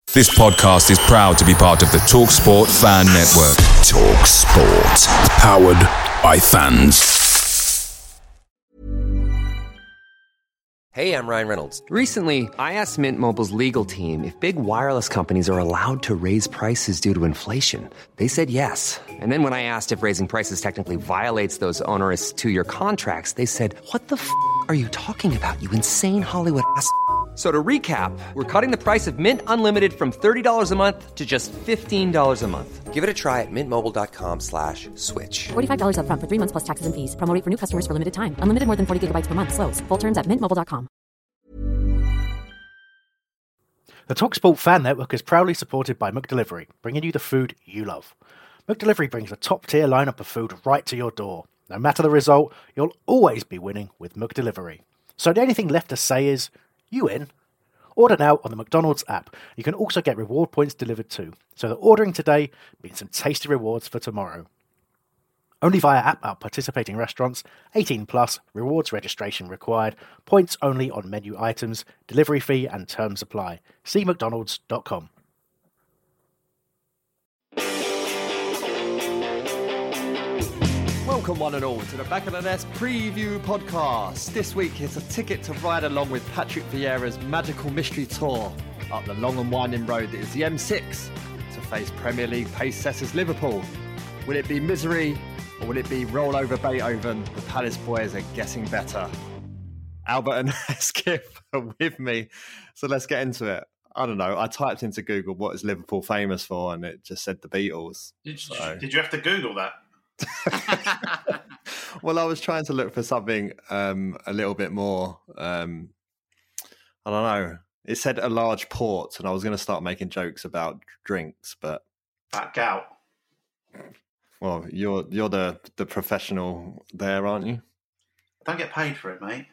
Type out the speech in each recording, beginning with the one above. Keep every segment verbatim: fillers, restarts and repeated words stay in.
This podcast is proud to be part of the TalkSport Fan Network. TalkSport. Powered by fans. Hey, I'm Ryan Reynolds. Recently, I asked Mint Mobile's legal team if big wireless companies are allowed to raise prices due to inflation. They said yes. And then when I asked if raising prices technically violates those onerous two-year contracts, they said, what the f*** are you talking about, you insane Hollywood ass f- So to recap, we're cutting the price of Mint Unlimited from thirty dollars a month to just fifteen dollars a month. Give it a try at mintmobile.com slash switch. forty-five dollars up front for three months plus taxes and fees. Promo rate for new customers for limited time. Unlimited more than forty gigabytes per month. Slows full terms at mint mobile dot com. The TalkSport Fan Network is proudly supported by McDelivery, bringing you the food you love. McDelivery brings a top-tier lineup of food right to your door. No matter the result, you'll always be winning with McDelivery. So the only thing left to say is, you in? Order now on the McDonald's app. You can also get reward points delivered too, so that ordering today means some tasty rewards for tomorrow. Only via app at participating restaurants, eighteen plus, rewards registration required, points only on menu items, delivery fee and terms apply. See mcdonalds dot com. Welcome one and all to the Back of the Nest preview podcast. This week it's a ticket to ride along with Patrick Vieira's magical mystery tour up the long and winding road that is the M six to face Premier League pace setters Liverpool. Will it be misery or will it be roll over Beethoven? The Palace boys are getting better. Albert and Skip are with me, so let's get into it. I don't know, I typed into Google what is Liverpool famous for and it just said the Beatles. Did, so. did you have to Google that? Well, I was trying to look for something um, a little bit more, um, I don't know. It said a large port, and I was going to start making jokes about drinks, but That gout. well, you're you're the the professional there, aren't you? I don't get paid for it, mate.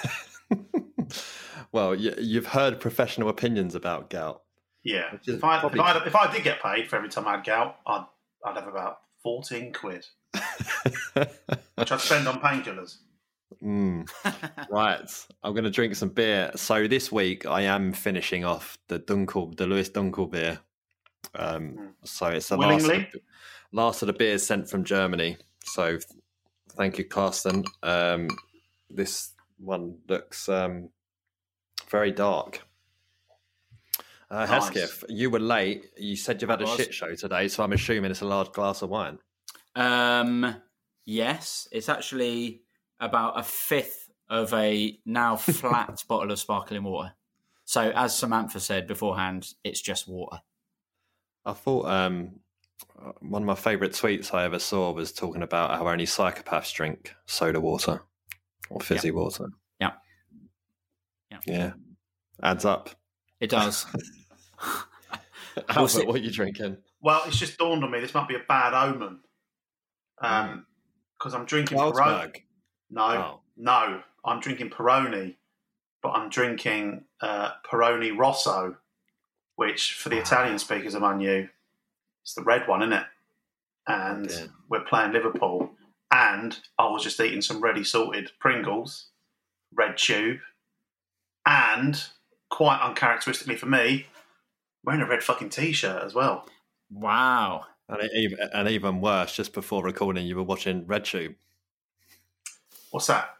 Well, you, you've heard professional opinions about gout. Yeah. Which is If I, if, probably- I, if I did get paid for every time I had gout, I'd, I'd have about fourteen quid, which I'd spend on painkillers. Mm. Right, I'm going to drink some beer. So this week I am finishing off the Dunkel, the Lewis Dunkel beer. Um, Mm. so it's the last of Willingly? the, last of the beers sent from Germany. So th- thank you, Carsten. Um, this one looks um, very dark. Uh, Nice. Hesketh, you were late. You said you've had I a was. shit show today, so I'm assuming it's a large glass of wine. Um, yes, it's actually about a fifth of a now flat bottle of sparkling water. So, as Samantha said beforehand, it's just water. I thought um, one of my favourite tweets I ever saw was talking about how only psychopaths drink soda water or fizzy Yeah. water. Yeah. Yeah. Yeah. Adds up. It does. Albert, see. what are you drinking? Well, it's just dawned on me this might be a bad omen. Um, because I'm drinking Peroni. Carlsberg. No, Oh. no, I'm drinking Peroni, but I'm drinking uh, Peroni Rosso, which for the Italian speakers among you, it's the red one, isn't it? And Yeah. we're playing Liverpool, and I was just eating some ready salted Pringles, red tube, and quite uncharacteristically for me, wearing a red fucking t-shirt as well. Wow. And, it, even- and even worse, just before recording, you were watching RedTube. What's that?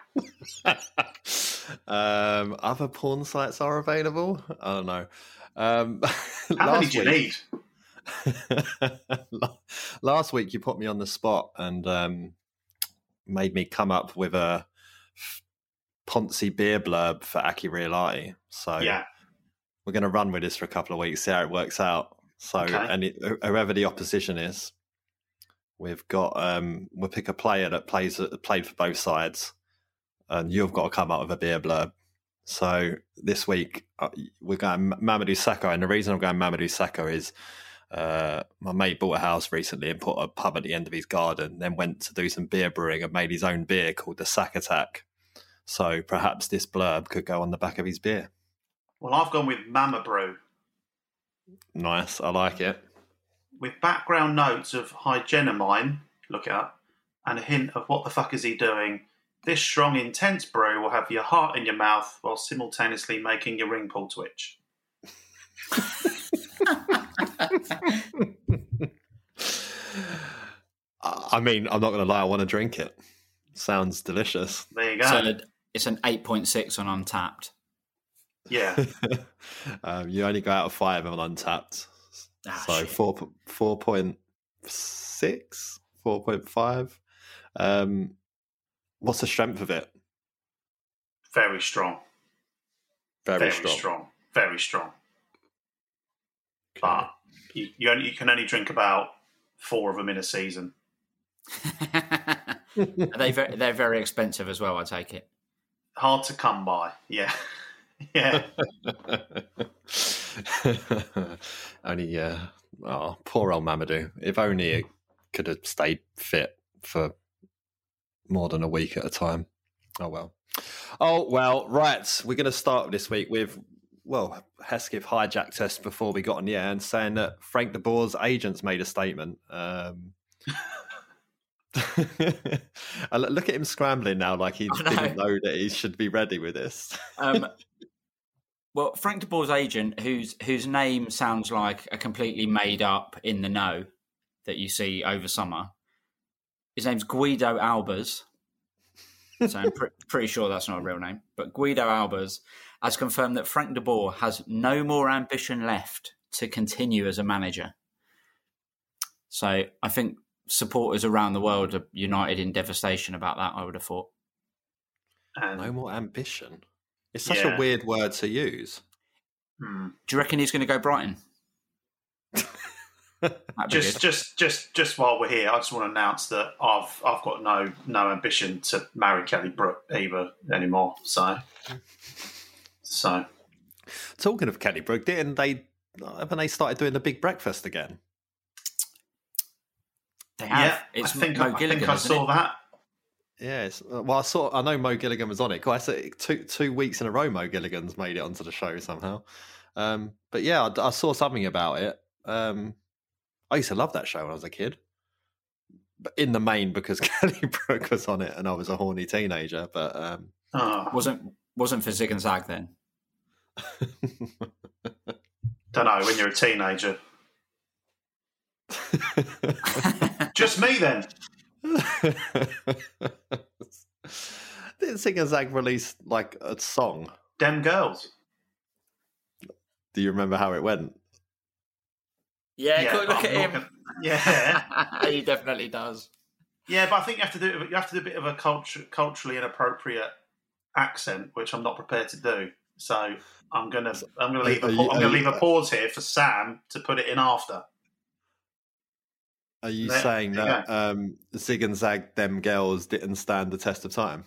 um, other porn sites are available. I don't know. Um, How many do you week, need? last week, you put me on the spot and um, made me come up with a Ponzi beer blurb for Aki Realiati. So Yeah. we're going to run with this for a couple of weeks, see how it works out. So, Okay. and it, whoever the opposition is, we've got um, we'll pick a player that plays played for both sides, and you've got to come up with a beer blurb. So this week uh, we're going Mamadou Sakho, and the reason I'm going Mamadou Sakho is uh, my mate bought a house recently and put a pub at the end of his garden, then went to do some beer brewing and made his own beer called the Sack Attack. So perhaps this blurb could go on the back of his beer. Well, I've gone with Mama Brew, Nice, I like it. with background notes of Hygenomine, look it up, and a hint of what the fuck is he doing. This strong, intense brew will have your heart in your mouth while simultaneously making your ring pull twitch. I mean, I'm not going to lie, I want to drink it. Sounds delicious. There you go. So it's an eight point six on Untapped. Yeah. um, you only go out of five on Untapped. Ah, so shit. four, four point six, four point five. Um, what's the strength of it? Very strong. Very, Very strong. strong. Very strong. But you, you, only, you can only drink about four of them in a season. Are they very, they're very expensive as well, I take it. Hard to come by. Yeah. Yeah. Only, yeah. Oh, poor old Mamadou. If only it could have stayed fit for more than a week at a time. Oh, well. Oh, well, right. We're going to start this week with, well, Hesketh hijacked us before we got on the air and saying that Frank de Boer's agents made a statement. Um, look at him scrambling now like he I know. didn't know that he should be ready with this. Um, well, Frank de Boer's agent, whose whose name sounds like a completely made up in the know that you see over summer, his name's Guido Albers. So I'm pre- pretty sure that's not a real name. But Guido Albers has confirmed that Frank de Boer has no more ambition left to continue as a manager. So I think supporters around the world are united in devastation about that, I would have thought. And, No more ambition. It's such Yeah. a weird word to use. hmm. Do you reckon he's going to go Brighton? That'd be Just, good. just, just, just while we're here, I just want to announce that I've, I've got no, no ambition to marry Kelly Brook either anymore. So, so Talking of Kelly Brook, didn't they, haven't they started doing the big breakfast again? They have. yeah, It's I think, Mo I, I Gilligan, think I isn't saw it? that. Yes. Well, I saw. I know Mo Gilligan was on it. I said two two weeks in a row, Mo Gilligan's made it onto the show somehow. Um, but yeah, I, I saw something about it. Um, I used to love that show when I was a kid, but in the main because Kelly Brook was on it and I was a horny teenager. But um, Oh, Wasn't wasn't for Zig and Zag then. don't know, when you're a teenager. Just me then. Didn't Zig and Zag release like a song? Dem girls. Do you remember how it went? Yeah, Yeah, look but at I'm him. not gonna- Yeah. He definitely does. Yeah, but I think you have to do you have to do a bit of a culture, culturally inappropriate accent, which I'm not prepared to do. So I'm gonna I'm gonna leave a, Are you- I'm gonna are you- leave a pause here for Sam to put it in after. Are you There- saying there you that um, Zig and Zag, them girls, didn't stand the test of time?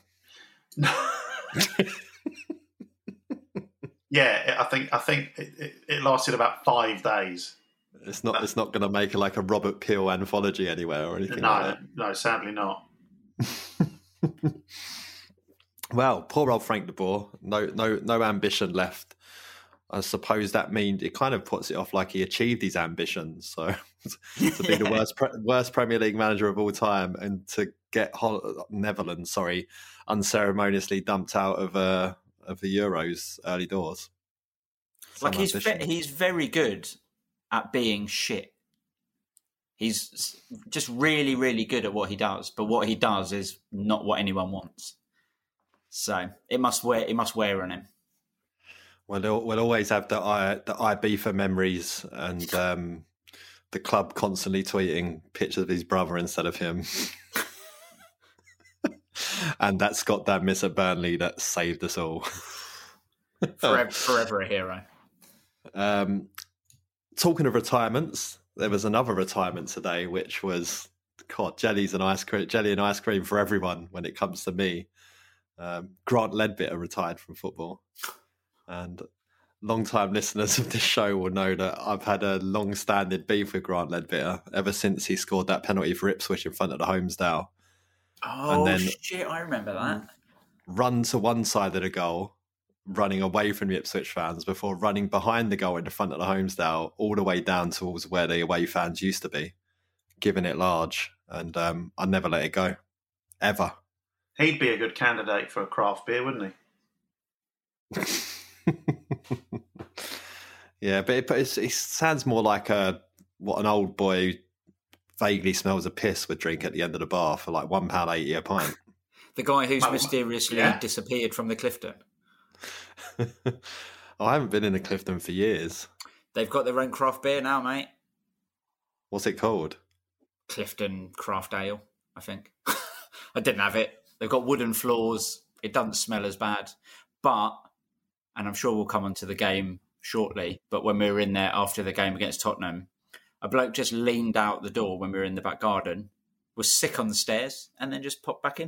Yeah, I think I think it, it, it lasted about five days. It's not. It's not going to make like a Robert Peel anthology anywhere or anything No, like no, sadly not. that. Well, poor old Frank de Boer. No, no, no ambition left. I suppose that means it kind of puts it off like he achieved his ambitions. So to be the worst, pre- worst Premier League manager of all time, and to get Hol- Netherlands, sorry, unceremoniously dumped out of uh, of the Euros early doors. Some Like he's ve- ambition. he's very good at being shit. He's s- just really, really good at what he does. But what he does is not what anyone wants. So it must wear it must wear on him. Well, they'll- we'll always have the I the Ibiza memories and um, the club constantly tweeting pictures of his brother instead of him. And that Scott Dad miss at Burnley that saved us all. Forever, forever a hero. Um, talking of retirements, there was another retirement today, which was God, jellies and ice cream, jelly and ice cream for everyone. When it comes to me, um, Grant Ledbetter retired from football, and long-time listeners of this show will know that I've had a long-standing beef with Grant Ledbetter ever since he scored that penalty for Ipswich in front of the Homesdale. Oh then- shit! I remember that. Run to one side of the goal, running away from the Ipswich fans before running behind the goal in the front of the Homesdale, all the way down towards where the away fans used to be, giving it large. And um, I never let it go, ever. He'd be a good candidate for a craft beer, wouldn't he? Yeah, but it, but it's, it sounds more like a what an old boy who vaguely smells of piss would drink at the end of the bar for like one pound eighty a pint. The guy who's Oh, mysteriously yeah. disappeared from the Clifton. I haven't been in the Clifton for years. They've got their own craft beer now, mate. What's it called? Clifton Craft Ale, I think. I didn't have it. They've got wooden floors. It doesn't smell as bad. But, and I'm sure we'll come onto the game shortly, but when we were in there after the game against Tottenham, a bloke just leaned out the door when we were in the back garden, was sick on the stairs, and then just popped back in.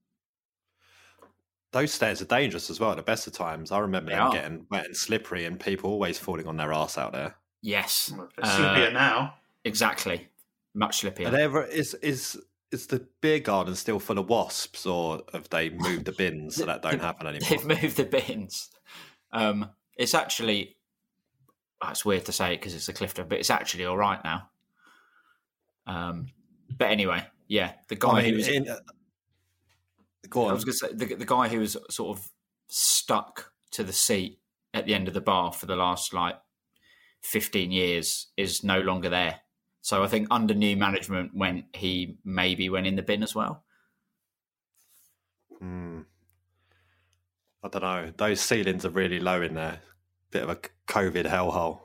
Those stairs are dangerous as well at the best of times. I remember They them are. getting wet and slippery and people always falling on their arse out there. Yes. It's slippier Uh, now. Exactly. Much slippier. Are they ever, is, is, is the beer garden still full of wasps, or have they moved the bins so that don't happen anymore? They've moved the bins. Um, it's actually, oh, it's weird to say it because it's a Clifton, but it's actually all right now. Um, but anyway, yeah, the guy I mean, who was, in, uh, go I on. was going to say the, the guy who was sort of stuck to the seat at the end of the bar for the last like fifteen years is no longer there. So I think under new management, when he maybe went in the bin as well. Hmm. I don't know. Those ceilings are really low in there. Bit of a COVID hellhole.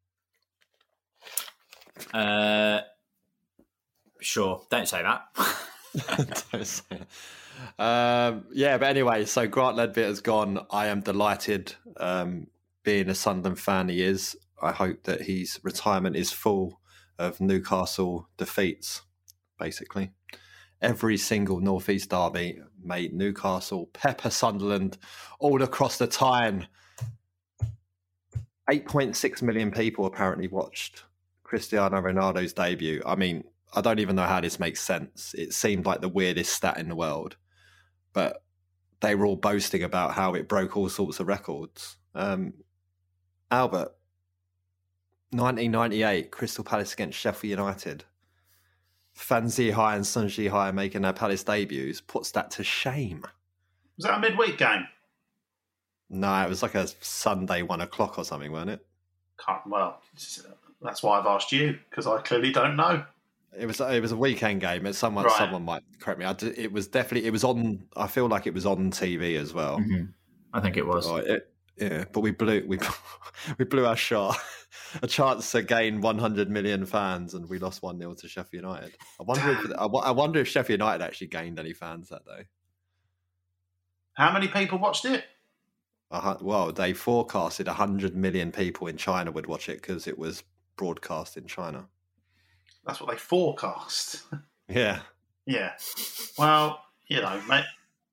Uh, sure, don't say that. Don't say that. Um, yeah, but anyway, so Grant Ledbetter's gone. I am delighted. Um, being a Sunderland fan he is, I hope that his retirement is full of Newcastle defeats, basically. Every single North East derby made Newcastle pepper Sunderland all across the Tyne. eight point six million people apparently watched Cristiano Ronaldo's debut. I mean, I don't even know how this makes sense. It seemed like the weirdest stat in the world. But they were all boasting about how it broke all sorts of records. Um, Albert, nineteen ninety-eight, Crystal Palace against Sheffield United. Fan Zihai and Sun Zihai making their Palace debuts puts that to shame. Was that a midweek game? No, it was like a Sunday one o'clock or something, wasn't it? Can't, well, that's why I've asked you, because I clearly don't know. It was it was a weekend game. It's someone Right. someone might correct me. I d- it was definitely it was on. I feel like it was on T V as well. Mm-hmm. I think it was. Oh, it, yeah, but we blew we we blew our shot. A chance to gain one hundred million fans, and we lost one nil to Sheffield United. I wonder if I wo- I wonder if Sheffield United actually gained any fans that day. How many people watched it? A hu- Well, they forecasted one hundred million people in China would watch it because it was broadcast in China. That's what they forecast. Yeah. Yeah. Well, you know, mate.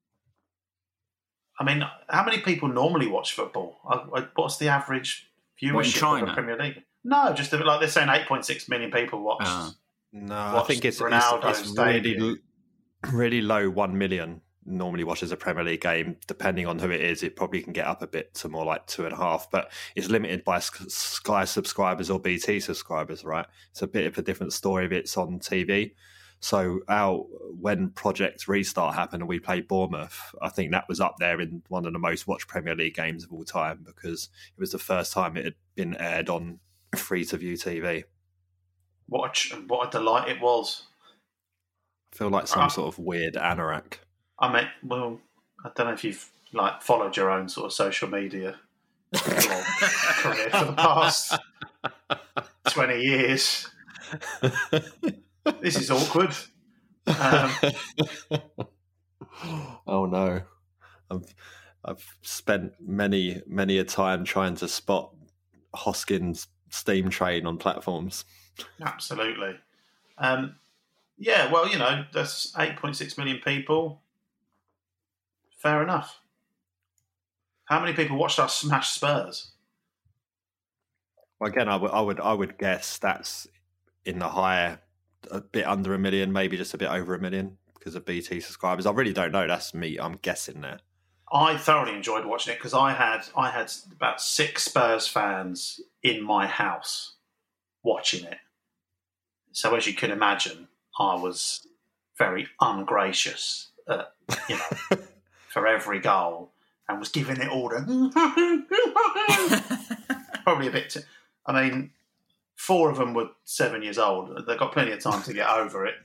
I mean, how many people normally watch football? I- I- What's the average viewership What, in of China? the Premier League? No, just a bit like they're saying eight point six million people watched. Ah. No, I Watched think it's, it's, Ronaldo's it's really, debut. really low. One million normally watches a Premier League game. Depending on who it is, it probably can get up a bit to more like two and a half. But it's limited by Sk- Sky subscribers or B T subscribers, right? It's a bit of a different story if it's on T V. So our when Project Restart happened and we played Bournemouth, I think that was up there in one of the most watched Premier League games of all time because it was the first time it had been aired on free-to-view T V. What a, ch- what a delight it was. I feel like some Ah. sort of weird anorak. I mean, well, I don't know if you've like followed your own sort of social media well, career for the past twenty years. This is awkward. Um, Oh no, I've I've spent many many a time trying to spot Hoskins' steam train on platforms. absolutely. Um, yeah, well, you know, that's eight point six million people. Fair enough. How many people watched us smash Spurs? Well, again, I would I would I would guess that's in the higher, a bit under a million, maybe just a bit over a million because of B T subscribers. I really don't know. That's me. I'm guessing there. I thoroughly enjoyed watching it because I had I had about six Spurs fans in my house watching it. So as you can imagine, I was very ungracious, uh, you know, for every goal, and was giving it all the probably a bit. Too, I mean, four of them were seven years old. They've got plenty of time to get over it.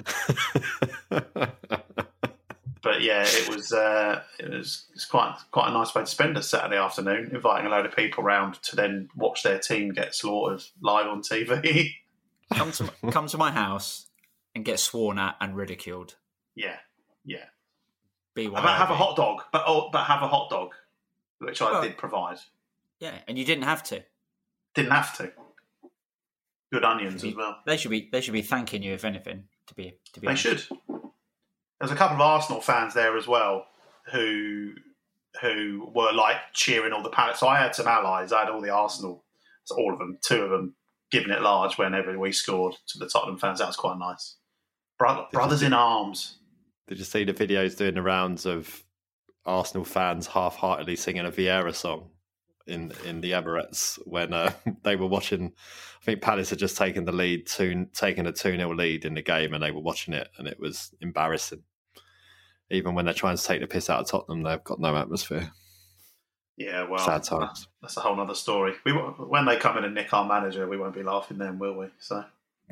But yeah, it was uh, it was it's quite quite a nice way to spend a Saturday afternoon, inviting a load of people round to then watch their team get slaughtered live on T V. Come to come to my house and get sworn at and ridiculed. Yeah, yeah. Be But have a hot dog, but oh, but have a hot dog, which I Well, did provide. Yeah, and you didn't have to. Didn't have to. Good onions Be- as well. They should be they should be thanking you if anything. To be to be They honest. should. There's a couple of Arsenal fans there as well who who were like cheering all the Palace. So I had some allies. I had all the Arsenal, so all of them, two of them, giving it large whenever we scored to the Tottenham fans. That was quite nice. Bro- brothers in arms. Did you see the videos doing the rounds of Arsenal fans half-heartedly singing a Vieira song in in the Emirates when uh, they were watching? I think Palace had just taken the lead, two, taken a two nil lead in the game, and they were watching it, and it was embarrassing. Even when they're trying to take the piss out of Tottenham, they've got no atmosphere. Yeah, well, Sad times. that's a whole other story. We won't- when they come in and nick our manager, we won't be laughing then, will we? So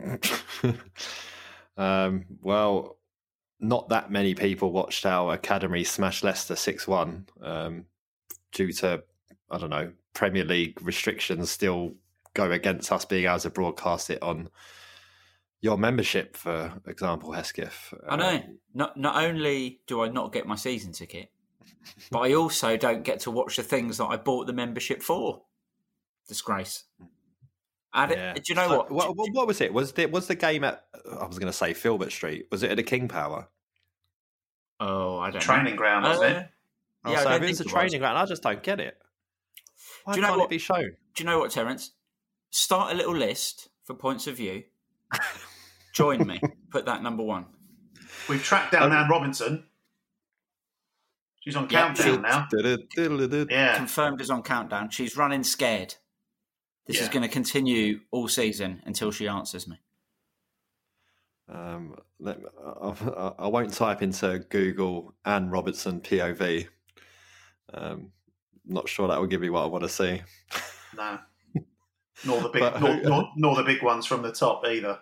um, well, not that many people watched our academy smash Leicester six one um, due to, I don't know, Premier League restrictions still go against us being able to broadcast it on your membership, for example, Hesketh. I know. Not not only do I not get my season ticket, but I also don't get to watch the things that I bought the membership for. Disgrace. And it- Yeah. do you know So, what? what? What, what was it? Was the was the game at? I was going to say Filbert Street. Was it at the King Power? Oh, I don't training know. ground, wasn't Uh, it? Oh, Yeah, I so don't if it's a think it training was. ground, I just don't get it. Why Do you know can't what- it be shown? Do you know what, Terence? Start a little list for points of view. Join me. Put that number one. We've tracked down Anne Robinson. She's on Yeah, countdown she- now. Du-du-du-du-du. Yeah. Confirmed is on countdown. She's running scared. This is Yeah. going to continue all season until she answers me. Um, let me- I, I won't type into Google Anne Robertson P O V. Um, not sure that will give me what I want to see. No. Nor the big, But nor, who- nor, nor the big ones from the top either.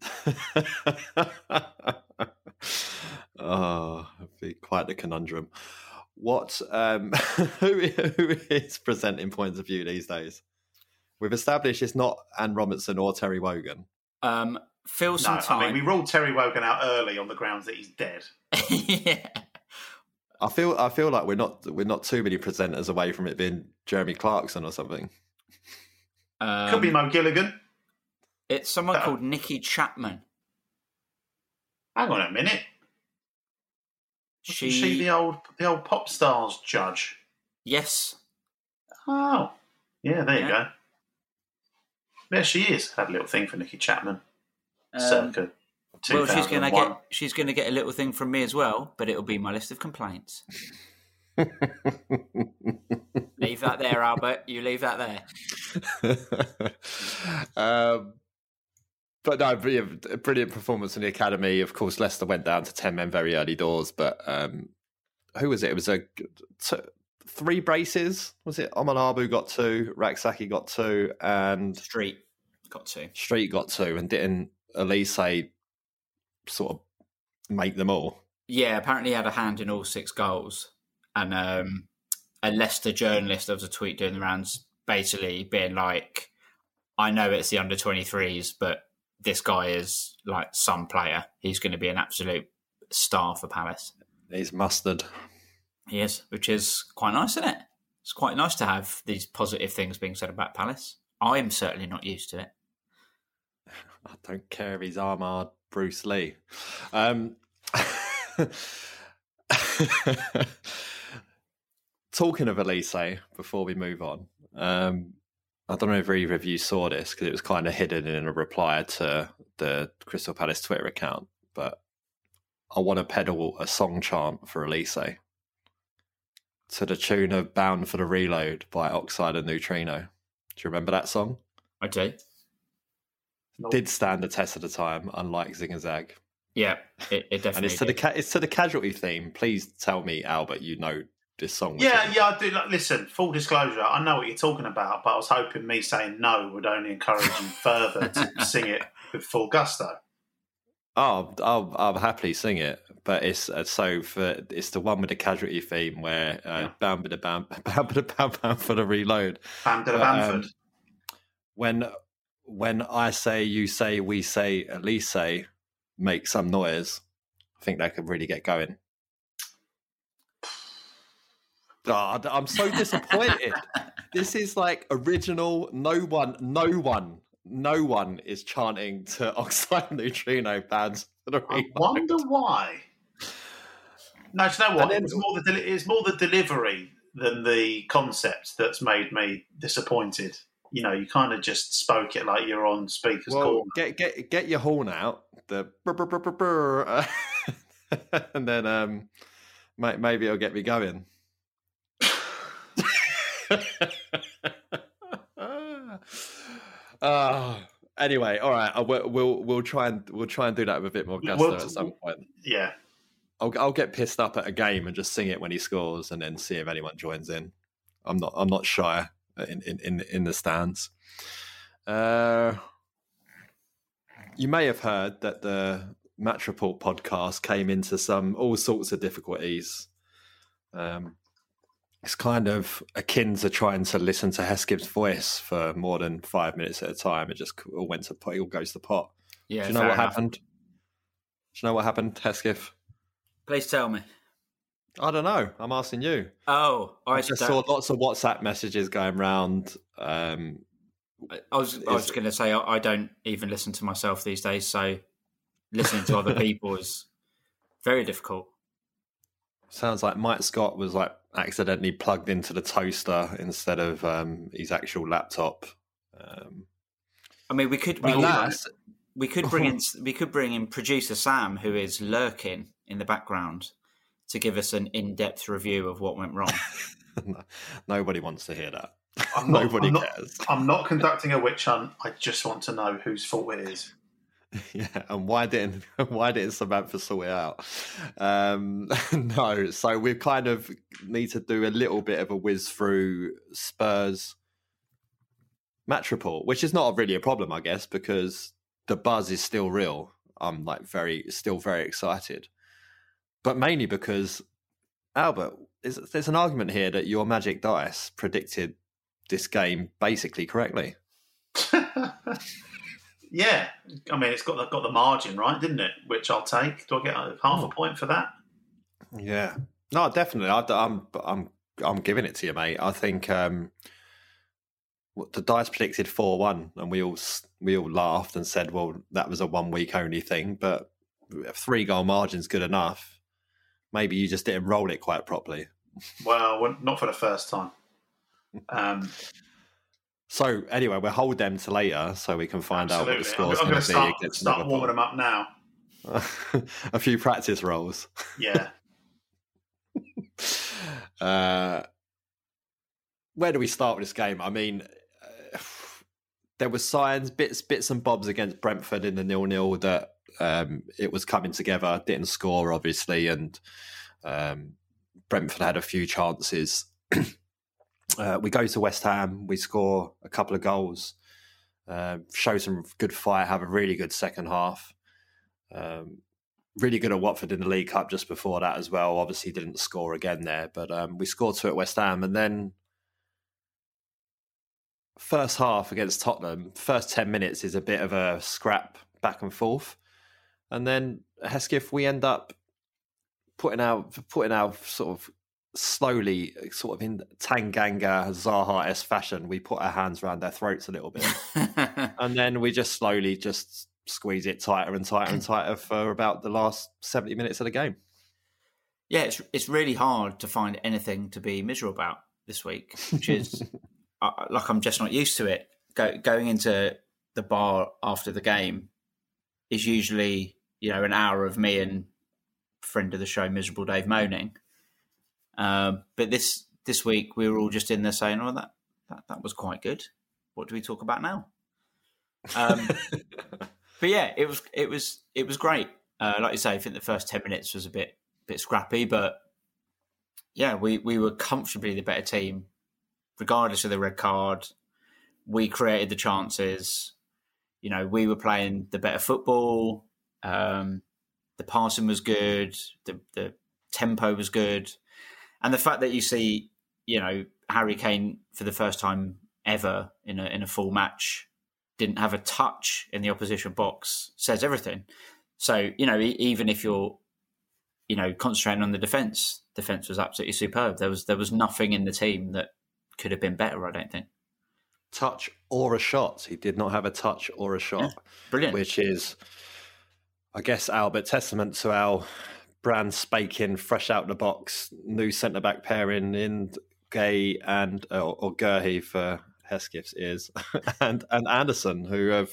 Oh, it'd be quite the conundrum. What? Um, who, who is presenting points of view these days? We've established it's not Anne Robertson or Terry Wogan. Um, fill some No, time. I mean we ruled Terry Wogan out early on the grounds that he's dead. yeah. I feel I feel like we're not we're not too many presenters away from it being Jeremy Clarkson or something. Um, Could be Mo Gilligan. It's someone Uh, called Nikki Chapman. Hang on a minute. She, She, she the old the old pop stars judge. yes, Oh, yeah. There you Yeah. go. There she is. Had a little thing for Nikki Chapman. um, Circa well, she's going to two thousand one. get she's going to get a little thing from me as well, but it'll be my list of complaints. Leave that there, Albert. You leave that there. um, but no, brilliant, brilliant performance in the academy. Of course, Leicester went down to ten men very early doors, but um, who was it? It was a t- three braces. Was it? Oman Abu got two, Raksaki got two, and Street got to. Street got two, and didn't Elise sort of make them all? Yeah, apparently he had a hand in all six goals. And um, a Leicester journalist, there was a tweet doing the rounds, basically being like, I know it's the under twenty-threes, but this guy is like some player. He's going to be an absolute star for Palace. He's mustard. He is, which is quite nice, isn't it? It's quite nice to have these positive things being said about Palace. I'm certainly not used to it. I don't care if he's Ahmad Bruce Lee. Um, talking of Elise, before we move on, um, I don't know if either of you saw this because it was kind of hidden in a reply to the Crystal Palace Twitter account, but I want to peddle a song chant for Elise to the tune of Bound for the Reload by Oxide and Neutrino. Do you remember that song? I do. Nope. Did stand the test of the time, unlike Zing and Zag. Yeah, it, it definitely And it's to did. the ca- it's to the casualty theme. Please tell me, Albert, you know this song. Was Yeah, really yeah, I do. Like, listen, full disclosure, I know what you're talking about, but I was hoping me saying no would only encourage you further to sing it with full gusto. Oh, I'll, I'll happily sing it, but it's uh, so for it's the one with the casualty theme where uh, Yeah. bam bam bam bam bam bam bam for the reload. Bam to the But, Bamford. um, when when I say, you say, we say, at least say, make some noise, I think that could really get going. Oh, I'm so disappointed. This is like original. No one, no one, no one is chanting to Oxide Neutrino bands for the I reload. wonder why. No, do you know what? And then- It's more the deli- it's more the delivery than the concept that's made me disappointed. You know, you kind of just spoke it like you're on speaker's Well, corner. get get get your horn out, the brr, brr, brr, brr, brr, uh, and then um, may- maybe it'll get me going. uh, anyway, all right. I, will- we'll we'll try and we'll try and do that with a bit more gusto Well, at some point. Yeah. I'll I'll get pissed up at a game and just sing it when he scores, and then see if anyone joins in. I'm not I'm not shy in in in, in the stands. Uh, you may have heard that the Match Report podcast came into some all sorts of difficulties. Um, it's kind of akin to trying to listen to Heskip's voice for more than five minutes at a time. It just all went to pot. It all goes to pot. Yeah, Do you know fair what enough. happened? Do you know what happened, Heskip? Please tell me. I don't know. I'm asking you. Oh, I, I just don't- saw lots of WhatsApp messages going round. Um, I was I was Is- going to say I, I don't even listen to myself these days, so listening to other people is very difficult. sounds like Mike Scott was like accidentally plugged into the toaster instead of um, his actual laptop. Um, I mean, we could we, but alas, we could bring in we could bring in producer Sam, who is lurking in the background, to give us an in-depth review of what went wrong. nobody wants to hear that. I'm not, Nobody I'm not, cares. I'm not conducting a witch hunt. I just want to know whose fault it is. Yeah, and why didn't why didn't Samantha sort it out? Um, no, so we kind of need to do a little bit of a whiz through Spurs match report, which is not really a problem, I guess, because the buzz is still real. I'm like very, still very excited, but mainly because Albert, is, there's an argument here that your Magic Dice predicted this game basically correctly. Yeah, I mean it's got the, got the margin right, didn't it? Which I'll take. Do I get a, half a point for that? Yeah, no, definitely. I, I'm, I'm, I'm giving it to you, mate. I think um, what- the dice predicted four one, and we all s- we all laughed and said, "Well, that was a one week only thing." But a three goal margin's good enough. Maybe you just didn't roll it quite properly. Well, well, not for the first time. Um, So anyway, we'll hold them to later so we can find out what the absolutely. I'm, score's I'm going going to to be start, against start warming Liverpool. them up now. A few practice rolls. Yeah. Uh, where do we start with this game? I mean, uh, there were signs, bits, bits and bobs against Brentford in the nil-nil that um, it was coming together. Didn't score, obviously, and um, Brentford had a few chances. uh, we go to West Ham, we score a couple of goals, uh, show some good fight, have a really good second half. Um, really good at Watford in the League Cup just before that as well. Obviously didn't score again there, but um, we scored two at West Ham. And then first half against Tottenham, first ten minutes is a bit of a scrap back and forth. And then Hesketh, we end up putting out, putting out sort of slowly, sort of in Tanganga, Zaha-esque fashion, we put our hands around their throats a little bit. And then we just slowly just squeeze it tighter and tighter and tighter for about the last seventy minutes of the game. Yeah, it's it's really hard to find anything to be miserable about this week, which is uh, like I'm just not used to it. Go, going into the bar after the game is usually, you know, an hour of me and friend of the show, Miserable Dave, moaning. Um, but this this week we were all just in there saying, "Oh, that that, that was quite good. What do we talk about now?" Um, but yeah, it was it was it was great. Uh, like you say, I think the first ten minutes was a bit bit scrappy, but yeah, we, we were comfortably the better team, regardless of the red card. We created the chances. You know, we were playing the better football. Um, the passing was good. The, the tempo was good. And the fact that you see, you know, Harry Kane for the first time ever in a in a full match didn't have a touch in the opposition box says everything. So, you know, even if you're, you know, concentrating on the defence, defence was absolutely superb. There was there was nothing in the team that could have been better, I don't think. Touch or a shot. He did not have a touch or a shot. Yeah, brilliant. Which is, I guess, Albert, testament to our brand spanking, fresh out the box, new centre-back pairing in Gay and, uh, or Gurhey for Hesketh's ears, and, and Anderson, who have,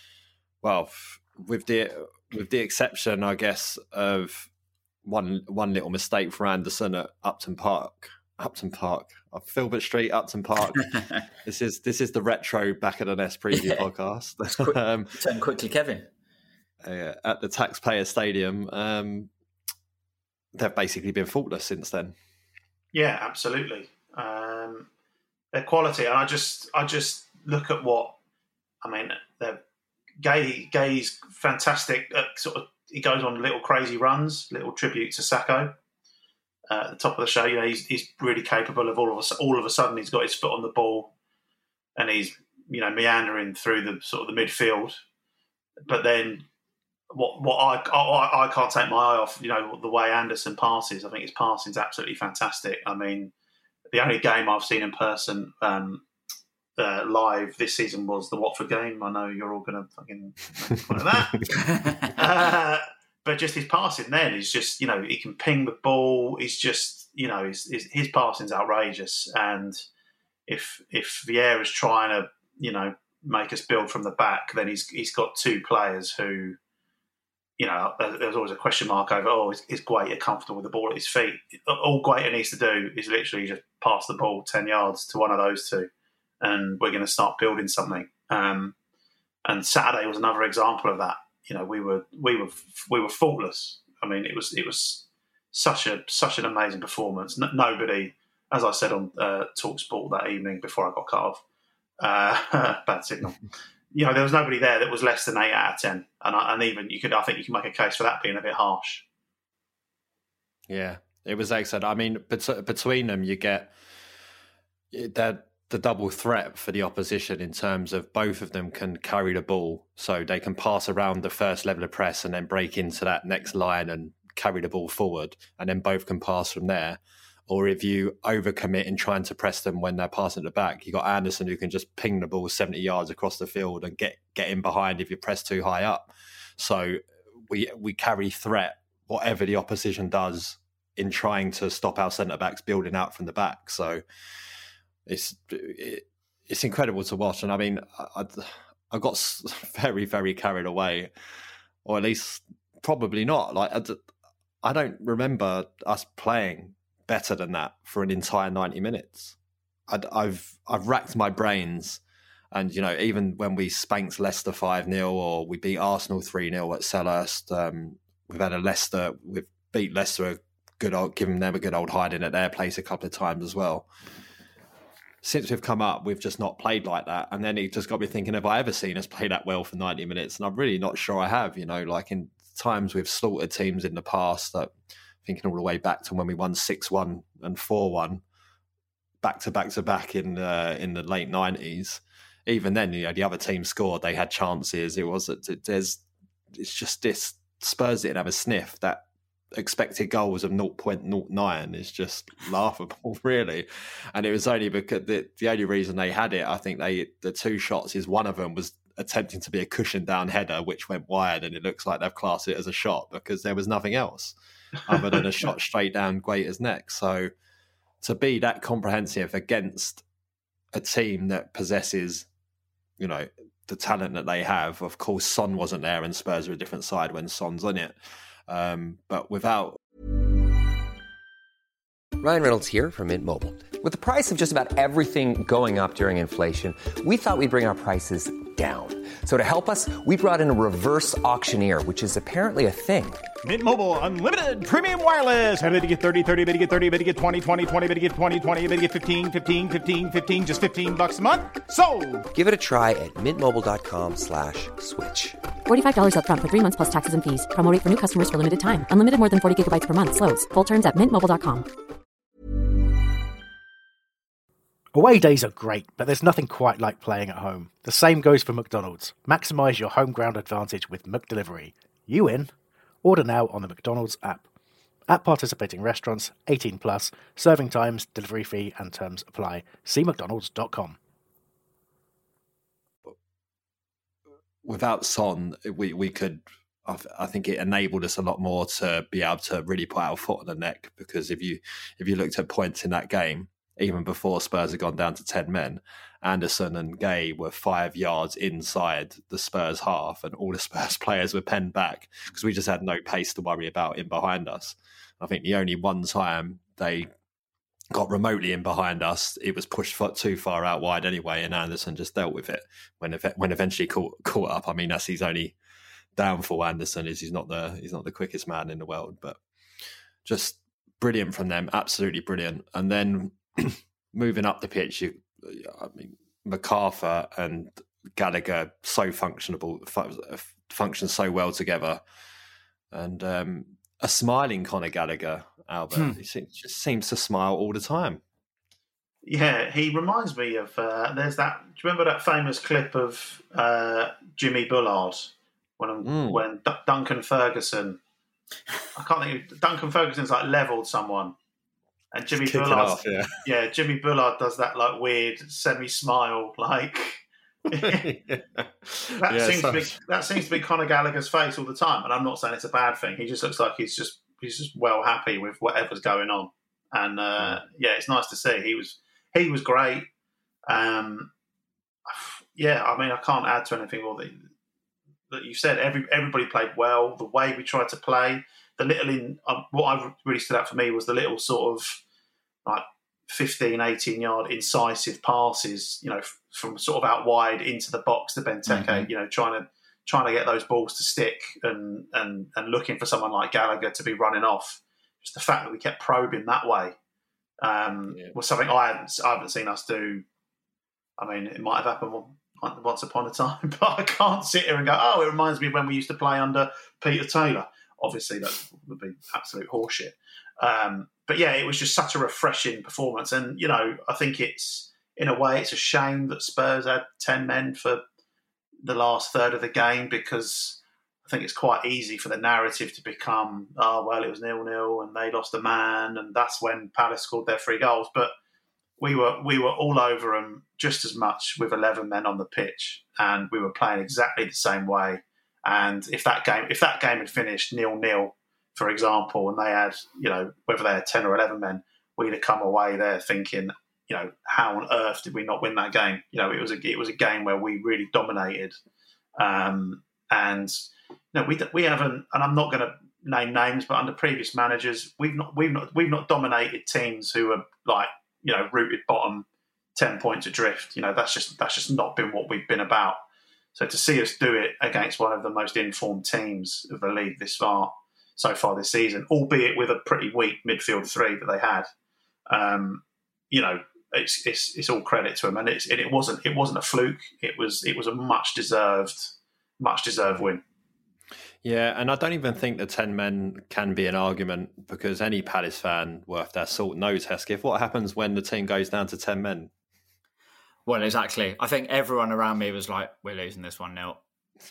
well, with the with the exception, I guess, of one one little mistake for Anderson at Upton Park. Upton Park, Filbert Street, Upton Park. this is this is the retro Back of the Nest preview yeah. podcast. Quick, um, turn quickly, Kevin. Uh, at the Taxpayer Stadium, um, they've basically been faultless since then. Yeah, absolutely. Um, their quality, and I just I just look at what I mean. They're Gay Gay's fantastic. Uh, sort of, he goes on little crazy runs, little tribute to Sacco. Uh, at the top of the show, you know, he's, he's really capable of all of a, all of a sudden he's got his foot on the ball and he's, you know, meandering through the sort of the midfield. But then what what I, I I can't take my eye off, you know, the way Anderson passes. I think his passing's absolutely fantastic. I mean, the only game I've seen in person um, uh, live this season was the Watford game. I know you're all going to fucking make fun of that. uh, But just his passing then is just, you know, he can ping the ball. He's just, you know, his, his, his passing's outrageous. And if if Vieira's trying to, you know, make us build from the back, then he's he's got two players who, you know, there's always a question mark over, oh, is, is Guaita comfortable with the ball at his feet? All Guaita needs to do is literally just pass the ball ten yards to one of those two, and we're going to start building something. Um, and Saturday was another example of that. You know, we were we were we were faultless. I mean, it was it was such a such an amazing performance. No, nobody, as I said on uh, TalkSport that evening before I got cut off, uh, bad signal. You know, there was nobody there that was less than eight out of ten, and and even you could, I think you can make a case for that being a bit harsh. Yeah, it was excellent. I mean, bet- between them, you get that. The double threat for the opposition in terms of both of them can carry the ball, so they can pass around the first level of press and then break into that next line and carry the ball forward, and then both can pass from there. Or if you overcommit in trying to press them when they're passing at the back, you got Anderson who can just ping the ball seventy yards across the field and get get in behind if you press too high up. So we we carry threat whatever the opposition does in trying to stop our centre backs building out from the back. So It's it, it's incredible to watch, and I mean, I, I got very very carried away, or at least probably not. Like I, I don't remember us playing better than that for an entire ninety minutes. I'd, I've I've racked my brains, and you know, even when we spanked Leicester five nil or we beat Arsenal three nil at Selhurst, um, we've had a Leicester we've beat Leicester a good old, given them a good old hiding at their place a couple of times as well. Since we've come up, we've just not played like that. And then it just got me thinking, have I ever seen us play that well for ninety minutes? And I'm really not sure I have, you know, like in times we've slaughtered teams in the past, that thinking all the way back to when we won six one and four one, back to back to back in, uh, in the late nineties. Even then, you know, the other team scored, they had chances. It was, it, there's, it's just this, Spurs didn't have a sniff. That expected goals of zero point zero nine is just laughable, really. And it was only because the, the only reason they had it, I think they the two shots is one of them was attempting to be a cushion down header, which went wide, and it looks like they've classed it as a shot because there was nothing else other than a shot straight down Guaita's neck. So to be that comprehensive against a team that possesses, you know, the talent that they have, of course, Son wasn't there, and Spurs are a different side when Son's on it. Um, but without... Ryan Reynolds here from Mint Mobile. With the price of just about everything going up during inflation, we thought we'd bring our prices down. So to help us, we brought in a reverse auctioneer, which is apparently a thing. Mint Mobile Unlimited Premium Wireless. How to get thirty, thirty, how to get thirty, how to get twenty, twenty, twenty, how to get twenty, twenty, how to get fifteen, fifteen, fifteen, fifteen, just fifteen bucks a month? Sold! Give it a try at mintmobile.com slash switch. forty-five dollars up front for three months plus taxes and fees. Promo rate for new customers for limited time. Unlimited more than forty gigabytes per month. Slows full terms at mint mobile dot com. Away days are great, but there's nothing quite like playing at home. The same goes for McDonald's. Maximise your home ground advantage with McDelivery. You in? Order now on the McDonald's app. At participating restaurants, eighteen plus, serving times, delivery fee and terms apply. See mcdonalds dot com. Without Son, we, we could, I, I think it enabled us a lot more to be able to really put our foot on the neck, because if you if you looked at points in that game, even before Spurs had gone down to ten men, Anderson and Gay were five yards inside the Spurs half, and all the Spurs players were penned back because we just had no pace to worry about in behind us. I think the only one time they got remotely in behind us, it was pushed too far out wide anyway, and Anderson just dealt with it when when eventually caught, caught up. I mean, that's his only downfall. Anderson is he's not the he's not the quickest man in the world, but just brilliant from them, absolutely brilliant. And then moving up the pitch, you, I mean, MacArthur and Gallagher so functionable, function so well together, and um, a smiling Conor Gallagher, Albert. Hmm. He seems, just seems to smile all the time. Yeah, he reminds me of. Uh, there's that. Do you remember that famous clip of uh, Jimmy Bullard when mm. when D- Duncan Ferguson? I can't think. Of, Duncan Ferguson's like leveled someone. And Jimmy Bullard, off, yeah. yeah, Jimmy Bullard does that like weird semi-smile, like that yeah, seems so... to be that seems to be Conor Gallagher's face all the time. And I'm not saying it's a bad thing. He just looks like he's just he's just well happy with whatever's going on. And uh, yeah, it's nice to see. He was he was great. Um, yeah, I mean, I can't add to anything more that that you said. Every everybody played well. The way we tried to play. The little in uh, what I really stood out for me was the little sort of like fifteen, eighteen yard incisive passes, you know, f- from sort of out wide into the box to Benteke, mm-hmm. you know, trying to trying to get those balls to stick and and and looking for someone like Gallagher to be running off. Just the fact that we kept probing that way um, yeah. was something I hadn't I haven't seen us do. I mean, it might have happened once upon a time, but I can't sit here and go, oh, it reminds me of when we used to play under Peter Taylor. Obviously, that would be absolute horseshit. Um, but yeah, it was just such a refreshing performance. And, you know, I think it's, in a way, it's a shame that Spurs had ten men for the last third of the game, because I think it's quite easy for the narrative to become, oh, well, it was nil-nil and they lost a man. And that's when Palace scored their three goals. But we were we were all over them just as much with eleven men on the pitch. And we were playing exactly the same way. And if that game, if that game had finished nil-nil, for example, and they had, you know, whether they had ten or eleven men, we'd have come away there thinking, you know, how on earth did we not win that game? You know, it was a it was a game where we really dominated, um, and you know, we we haven't. And I'm not going to name names, but under previous managers, we've not we've not we've not dominated teams who are like, you know, rooted bottom, ten points adrift. You know, that's just that's just not been what we've been about. So to see us do it against one of the most informed teams of the league this far, so far this season, albeit with a pretty weak midfield three that they had, um, you know, it's, it's it's all credit to them, and it's and it wasn't it wasn't a fluke. It was it was a much deserved much deserved win. Yeah, and I don't even think the ten men can be an argument, because any Palace fan worth their salt knows, Hesketh, what happens when the team goes down to ten men. Well, exactly. I think everyone around me was like, we're losing this one nil.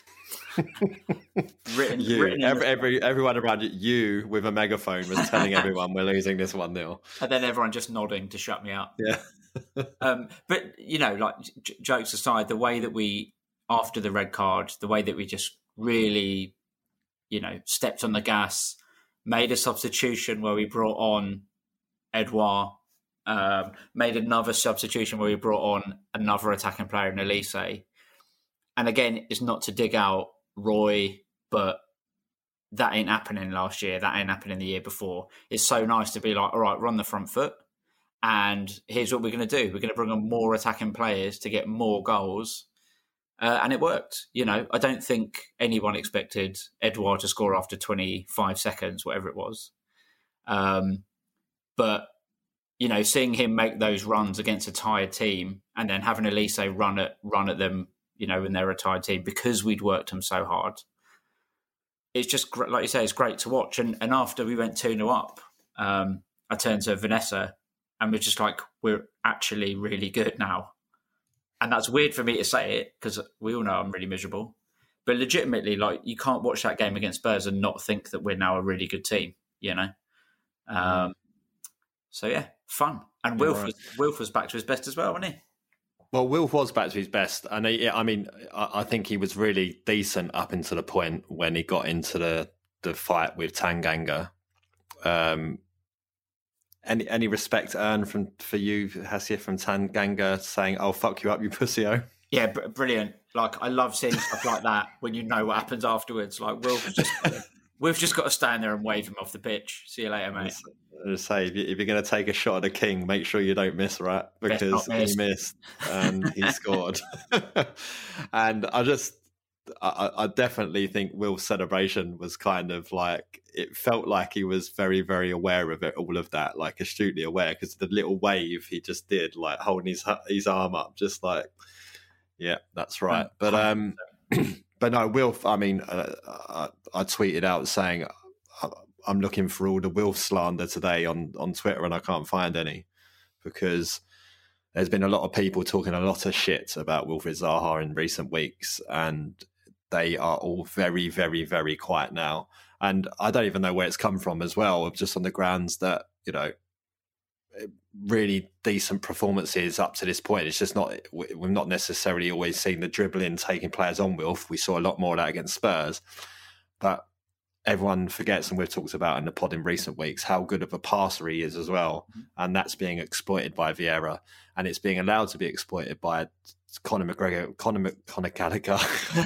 written, you, written every, every, everyone around you, you with a megaphone was telling everyone we're losing this one nil. And then everyone just nodding to shut me up. Yeah. um, but, you know, like j- jokes aside, the way that we, after the red card, the way that we just really, you know, stepped on the gas, made a substitution where we brought on Edouard, Um, made another substitution where we brought on another attacking player in Elise. And again, it's not to dig out Roy, but that ain't happening last year. That ain't happening the year before. It's so nice to be like, all right, we're on the front foot. And here's what we're going to do. We're going to bring on more attacking players to get more goals. Uh, and it worked. You know, I don't think anyone expected Edouard to score after twenty-five seconds, whatever it was. Um, but, you know, seeing him make those runs against a tired team and then having Elise run at, run at them, you know, when they're a tired team because we'd worked them so hard. It's just, like you say, it's great to watch. And, and after we went two nil up, um, I turned to Vanessa and we're just like, we're actually really good now. And that's weird for me to say it because we all know I'm really miserable. But legitimately, like, you can't watch that game against Spurs and not think that we're now a really good team, you know? Um, so, yeah, fun. And Wilf, right. was, Wilf was back to his best as well, wasn't he? Well, Wilf was back to his best. And he, I mean, I, I think he was really decent up until the point when he got into the, the fight with Tanganga. Um Any any respect earned from for you, Hassia, from Tanganga saying, "Oh, fuck you up, you pussy-o"? Yeah, br- brilliant. Like, I love seeing stuff like that when you know what happens afterwards. Like, Wilf's just we've just got to stand there and wave him off the pitch. See you later, mate. I was say, if you're going to take a shot at the king, make sure you don't miss, right? Because he missed and he scored. And I just, I, I definitely think Will's celebration was kind of like, it felt like he was very, very aware of it, all of that, like astutely aware, because the little wave he just did, like holding his his arm up, just like, yeah, that's right. But um, but no, Wilf, I mean, uh, I, I tweeted out saying, I'm looking for all the Wilf slander today on, on Twitter and I can't find any, because there's been a lot of people talking a lot of shit about Wilfried Zaha in recent weeks, and they are all very, very, very quiet now. And I don't even know where it's come from as well, just on the grounds that, you know, really decent performances up to this point. It's just not, we've not necessarily always seen the dribbling, taking players on Wilf. We saw a lot more of that against Spurs. But everyone forgets, and we've talked about in the pod in recent weeks, how good of a passer he is as well. And that's being exploited by Vieira. And it's being allowed to be exploited by Conor McGregor, Conor, Conor Gallagher.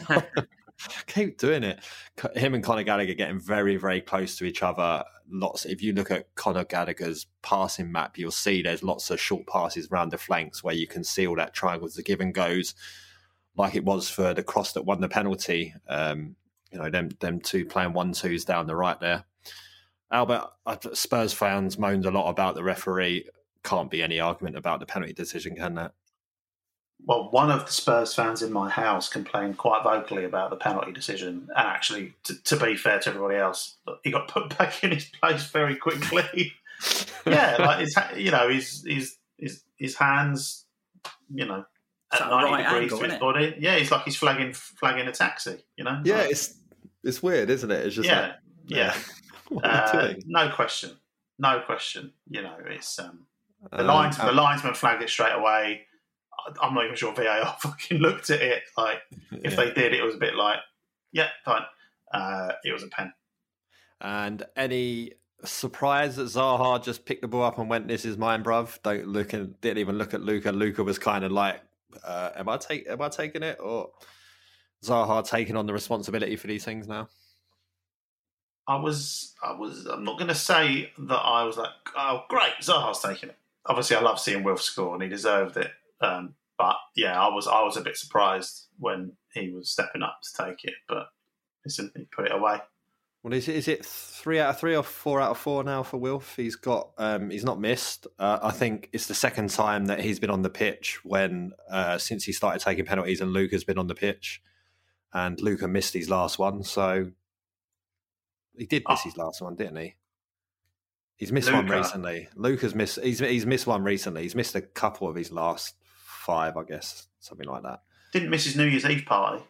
Keep doing it. Him and Conor Gallagher getting very, very close to each other. Lots. If you look at Conor Gallagher's passing map, you'll see there's lots of short passes around the flanks where you can see all that triangles, the give and goes, like it was for the cross that won the penalty. Um, you know, them them two playing one twos down the right there. Albert, Spurs fans moaned a lot about the referee. Can't be any argument about the penalty decision, can there? Well, one of the Spurs fans in my house complained quite vocally about the penalty decision, and actually, t- to be fair to everybody else, he got put back in his place very quickly. Yeah, like his, you know, his his his, his hands, you know, at ninety right degrees angle, to his body. Yeah, it's like he's flagging flagging a taxi. You know. Yeah, like, it's it's weird, isn't it? It's just yeah, like, yeah. What uh, are you doing? No question, no question. You know, it's um, the Um, lines. um, the linesman flagged it straight away. I'm not even sure V A R fucking looked at it. Like, if Yeah. they did, it was a bit like, yeah, fine. Uh, it was a pen. And any surprise that Zaha just picked the ball up and went, "This is mine, bruv." Don't look and didn't even look at Luca. Luca was kind of like, uh, "Am I take? Am I taking it?" Or Zaha taking on the responsibility for these things now? I was, I was. I'm not going to say that I was like, oh, great, Zaha's taking it. Obviously, I love seeing Wilf score, and he deserved it. Um, but yeah, I was, I was a bit surprised when he was stepping up to take it. But listen, he put it away. Well, is it, is it three out of three or four out of four now for Wilf? He's got, um, he's not missed. Uh, I think it's the second time that he's been on the pitch when uh, since he started taking penalties, and Luca's been on the pitch, and Luca missed his last one. So he did miss Oh. his last one, didn't he? He's missed Luca. one recently. Luca's missed. He's he's missed one recently. He's missed a couple of his last five, I guess, something like that. Didn't miss his New Year's Eve party.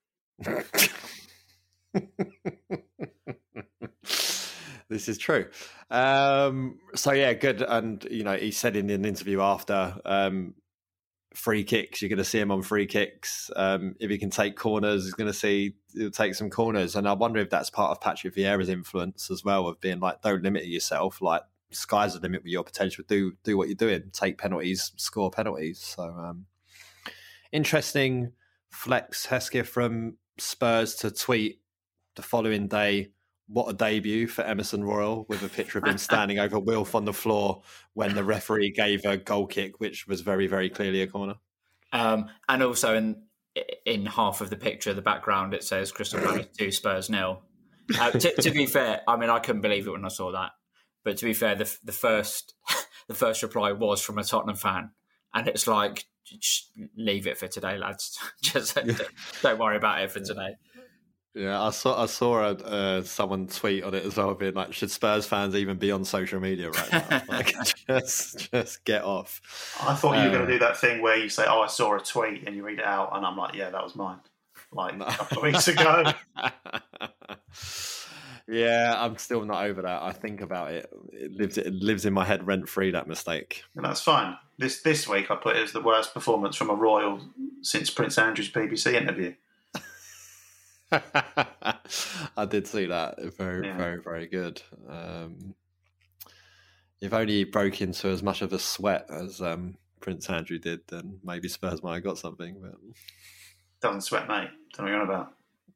This is true. Um, so yeah, good. And you know, he said in an interview after, um, free kicks, you're going to see him on free kicks. Um, if he can take corners, he's going to see he'll take some corners. And I wonder if that's part of Patrick Vieira's influence as well, of being like, don't limit yourself. Like, sky's the limit with your potential. Do do what you're doing. Take penalties, score penalties. So um, interesting flex, Hesketh, from Spurs to tweet the following day, what a debut for Emerson Royal, with a picture of him standing over Wilf on the floor when the referee gave a goal kick, which was very, very clearly a corner. Um, and also in in half of the picture, the background, it says Crystal Palace two, Spurs nil. Uh, to, to be fair, I mean, I couldn't believe it when I saw that. But to be fair, the the first the first reply was from a Tottenham fan, and it's like, just leave it for today, lads. Just don't worry about it for today. Yeah, I saw I saw a, uh, someone tweet on it as well, being like, "Should Spurs fans even be on social media right now? Like, just just get off." I thought you were Uh, going to do that thing where you say, "Oh, I saw a tweet," and you read it out, and I'm like, "Yeah, that was mine." Like a couple of weeks ago. Yeah, I'm still not over that. I think about it. It lives it lives in my head rent free, that mistake. And that's fine. This this week I put it as the worst performance from a Royal since Prince Andrew's B B C interview. I did see that. Very, Yeah. very, very good. Um, if only he broke into as much of a sweat as um, Prince Andrew did, then maybe Spurs might have got something. But Doesn't sweat, mate. Don't know what you're on about.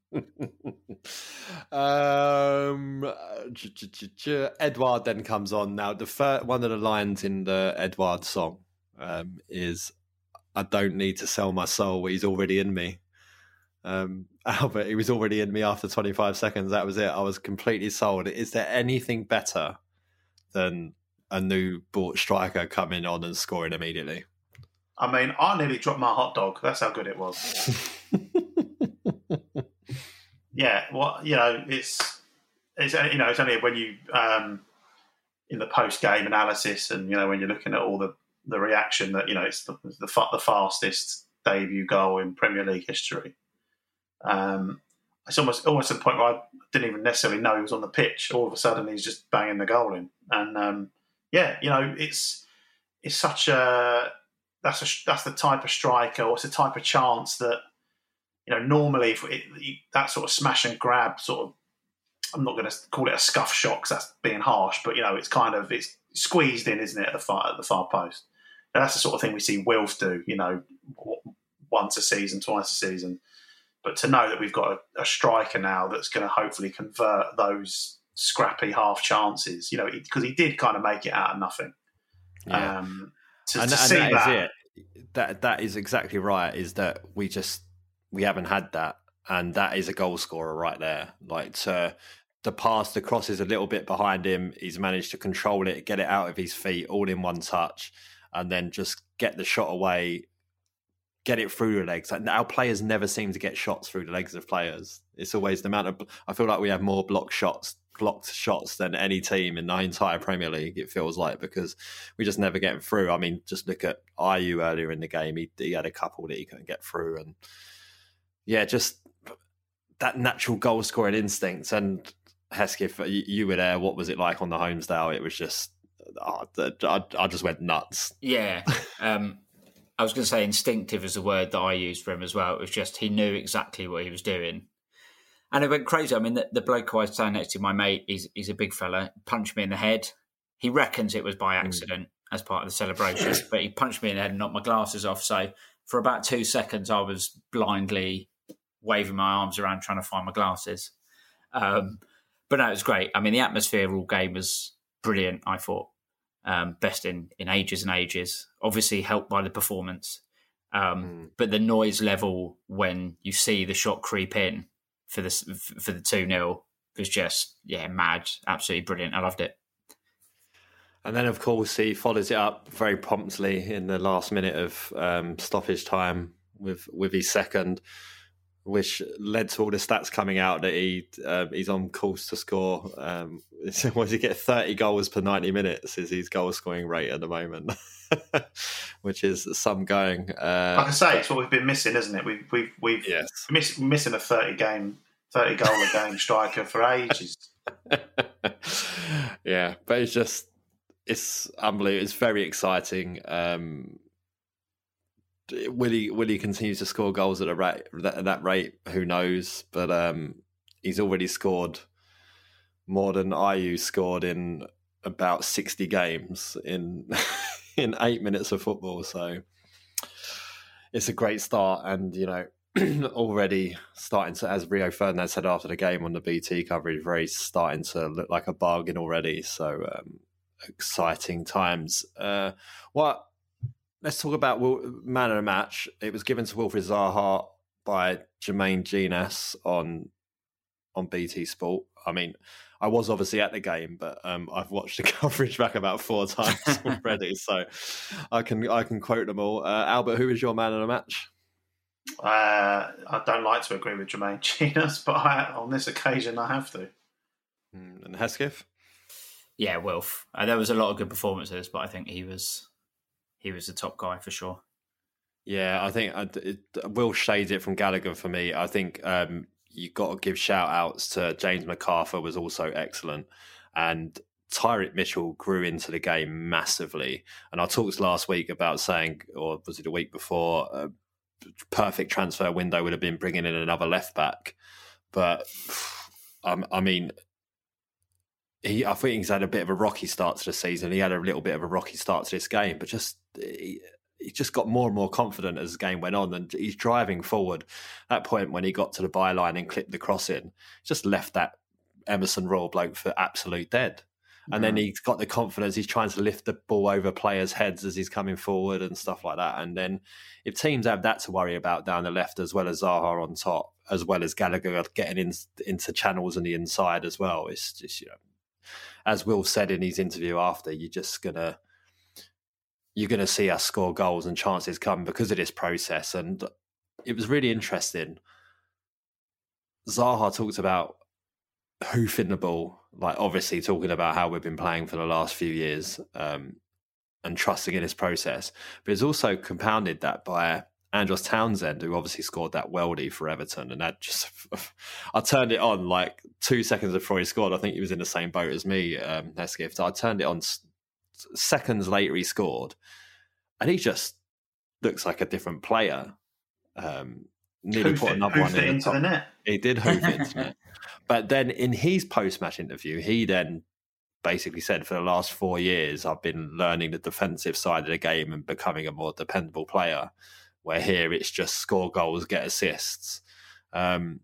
um, ch- ch- ch- ch- Edward then comes on. Now, the fir- one of the lines in the Edward song um, is, "I don't need to sell my soul. He's already in me." Um, Albert, he was already in me after twenty-five seconds. That was it. I was completely sold. Is there anything better than a new bought striker coming on and scoring immediately? I mean, I nearly dropped my hot dog. That's how good it was. Yeah, well, you know, it's it's you know, it's only when you um, in the post game analysis, and you know, when you're looking at all the, the reaction that you know it's the the, fa- the fastest debut goal in Premier League history. Um, it's almost almost to the point where I didn't even necessarily know he was on the pitch. All of a sudden, he's just banging the goal in, and um, yeah, you know, it's it's such a that's a that's the type of striker, or it's the type of chance that. You know, normally if it, that sort of smash and grab sort of, I'm not going to call it a scuff shot because that's being harsh, but you know, it's kind of it's squeezed in, isn't it, at the far at the far post? And that's the sort of thing we see Wilf do. You know, once a season, twice a season. But to know that we've got a, a striker now that's going to hopefully convert those scrappy half chances, you know, because he did kind of make it out of nothing. Yeah, um, to, and, to and see that, that, is it. That that is exactly right. Is that we just. We haven't had that, and that is a goal scorer right there. Like to, the pass, the cross is a little bit behind him. He's managed to control it, get it out of his feet, all in one touch, and then just get the shot away, get it through the legs. Like, our players never seem to get shots through the legs of players. It's always the amount of. I feel like we have more block shots, blocked shots than any team in the entire Premier League. It feels like because we just never get through. I mean, just look at Ayew earlier in the game. He, he had a couple that he couldn't get through, and. Yeah, just that natural goal scoring instinct. And Hesketh, you, you were there. What was it like on the Homesdale? It was just, oh, I, I just went nuts. Yeah. Um, I was going to say instinctive is the word that I used for him as well. It was just, he knew exactly what he was doing. And it went crazy. I mean, the, the bloke who I was standing next to, my mate, he's, he's a big fella, punched me in the head. He reckons it was by accident mm. as part of the celebration, but he punched me in the head and knocked my glasses off. So for about two seconds, I was blindly waving my arms around trying to find my glasses. Um, but no, it was great. I mean, the atmosphere all game was brilliant, I thought. Um, best in, in ages and ages. Obviously helped by the performance. Um, mm. But the noise level when you see the shot creep in for the, for the two nil was just, yeah, mad. Absolutely brilliant. I loved it. And then, of course, he follows it up very promptly in the last minute of um, stoppage time with, with his second, which led to all the stats coming out that he uh, he's on course to score. Um, was he get thirty goals per ninety minutes? Is his goal scoring rate at the moment, which is some going. Uh, like I say, it's what we've been missing, isn't it? We've we've we've yes. miss, missing a thirty game, thirty goal a game striker for ages. Yeah, but it's just it's unbelievable. It's very exciting. Um, Will he will he continue to score goals at a rate at that rate? Who knows? But um, he's already scored more than Ayew scored in about sixty games in in eight minutes of football. So it's a great start, and you know already starting to, as Rio Ferdinand said after the game on the B T coverage, very starting to look like a bargain already. So um, exciting times. Uh, what? Let's talk about man of the match. It was given to Wilfried Zaha. by Jermaine Jenas on on B T Sport. I mean, I was obviously at the game, but um, I've watched the coverage back about four times already, so I can I can quote them all. Uh, Albert, who is your man of the match? Uh, I don't like to agree with Jermaine Jenas, but I, on this occasion I have to. And Hesketh? Yeah, Wilf. Uh, there was a lot of good performances, but I think he was he was the top guy for sure. Yeah, I think I, it, Will shades it from Gallagher for me. I think um, you got to give shout outs to James MacArthur was also excellent, and Tyreek Mitchell grew into the game massively. And I talked last week about saying, or was it a week before, a perfect transfer window would have been bringing in another left back, but um, I mean. He, I think he's had a bit of a rocky start to the season. He had a little bit of a rocky start to this game, but just he, he just got more and more confident as the game went on, and he's driving forward. At that point when he got to the byline and clipped the cross in, just left that Emerson Royal bloke for absolute dead. And mm-hmm. then he's got the confidence. He's trying to lift the ball over players' heads as he's coming forward and stuff like that. And then if teams have that to worry about down the left, as well as Zaha on top, as well as Gallagher getting in, into channels on the inside as well, it's just, you know, as Will said in his interview after, you're just gonna you're gonna see us score goals and chances come because of this process. And it was really interesting. Zaha talked about hoofing the ball, like obviously talking about how we've been playing for the last few years um, and trusting in this process. But it's also compounded that by Andros Townsend, who obviously scored that worldie for Everton, and that just I turned it on like two seconds before he scored. I think he was in the same boat as me, um, Hesketh. I turned it on s- seconds later. He scored, and he just looks like a different player. Um, nearly hoof put it, another one hoof it in into the net. He did hoof it into the net. But then in his post-match interview, he then basically said, for the last four years, I've been learning the defensive side of the game and becoming a more dependable player. Where here it's just score goals, get assists. Um,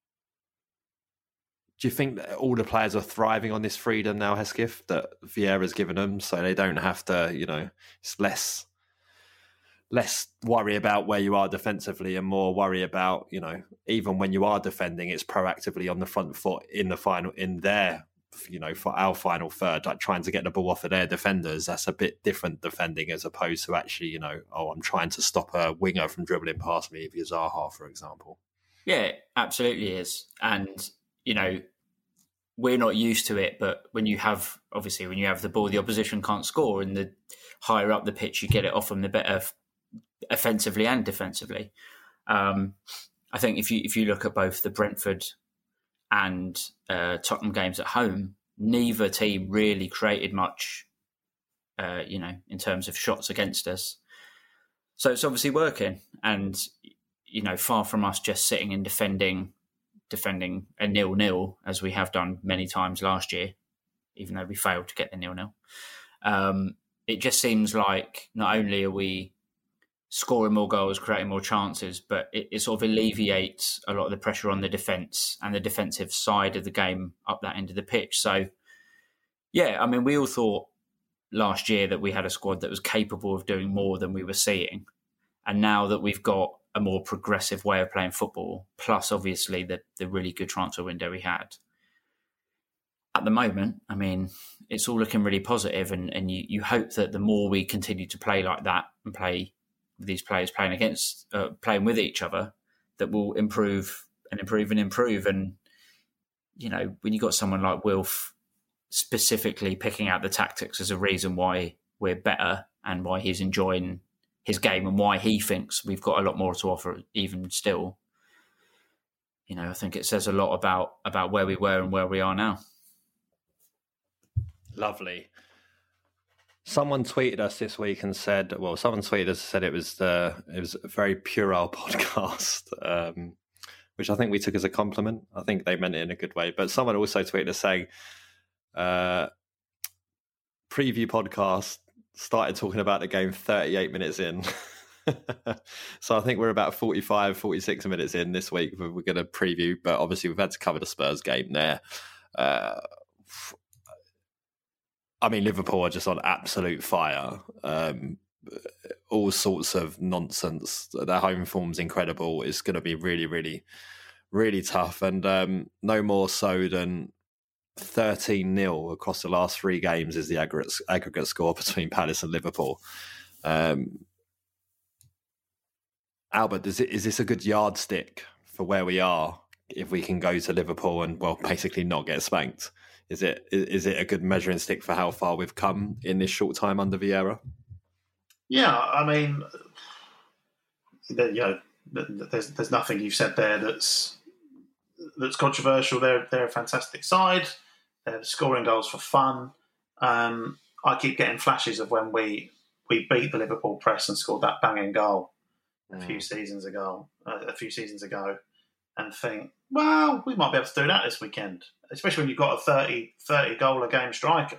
do you think that all the players are thriving on this freedom now, Hesketh, that Vieira's given them, so they don't have to, you know, it's less less worry about where you are defensively and more worry about, you know, even when you are defending, it's proactively on the front foot in the final, in their, you know, for our final third, like trying to get the ball off of their defenders. That's a bit different defending as opposed to actually, you know, oh, I'm trying to stop a winger from dribbling past me, if you're Zaha, for example. Yeah, absolutely is. And, you know, we're not used to it, but when you have, obviously, when you have the ball, the opposition can't score, and the higher up the pitch you get it off them, the better offensively and defensively. Um, I think if you if you look at both the Brentford and uh, Tottenham games at home, neither team really created much, uh, you know, in terms of shots against us. So it's obviously working, and you know, far from us just sitting and defending, defending a nil-nil as we have done many times last year, even though we failed to get the nil-nil. Um, it just seems like not only are we scoring more goals, creating more chances, but it, it sort of alleviates a lot of the pressure on the defence and the defensive side of the game up that end of the pitch. So, yeah, I mean, we all thought last year that we had a squad that was capable of doing more than we were seeing. And now that we've got a more progressive way of playing football, plus obviously the, the really good transfer window we had, at the moment, I mean, it's all looking really positive, and, and you, you hope that the more we continue to play like that and play with these players playing against, uh, playing with each other, that will improve and improve and improve. And, you know, when you've got someone like Wilf specifically picking out the tactics as a reason why we're better and why he's enjoying his game and why he thinks we've got a lot more to offer even still, you know, I think it says a lot about, about where we were and where we are now. Lovely. Someone tweeted us this week and said, well, someone tweeted us and said it was the it was a very puerile podcast, um, which I think we took as a compliment. I think they meant it in a good way. But someone also tweeted us saying, uh, preview podcast started talking about the game thirty-eight minutes in. So I think we're about forty-five, forty-six minutes in this week. We're going to preview, but obviously we've had to cover the Spurs game there. Uh, I mean, Liverpool are just on absolute fire. Um, all sorts of nonsense. Their home form's incredible. It's going to be really, really, really tough. And um, no more so than thirteen nil across the last three games is the aggregate, aggregate score between Palace and Liverpool. Um, Albert, is, it, is this a good yardstick for where we are if we can go to Liverpool and, well, basically not get spanked? Is it is it a good measuring stick for how far we've come in this short time under Vieira? Yeah, I mean, you know, there's there's nothing you've said there that's that's controversial. They're they're a fantastic side. They're scoring goals for fun. Um, I keep getting flashes of when we we beat the Liverpool press and scored that banging goal a mm. few seasons ago. Uh, a few seasons ago, and think, well, we might be able to do that this weekend. Especially when you've got a thirty, thirty goal a game striker.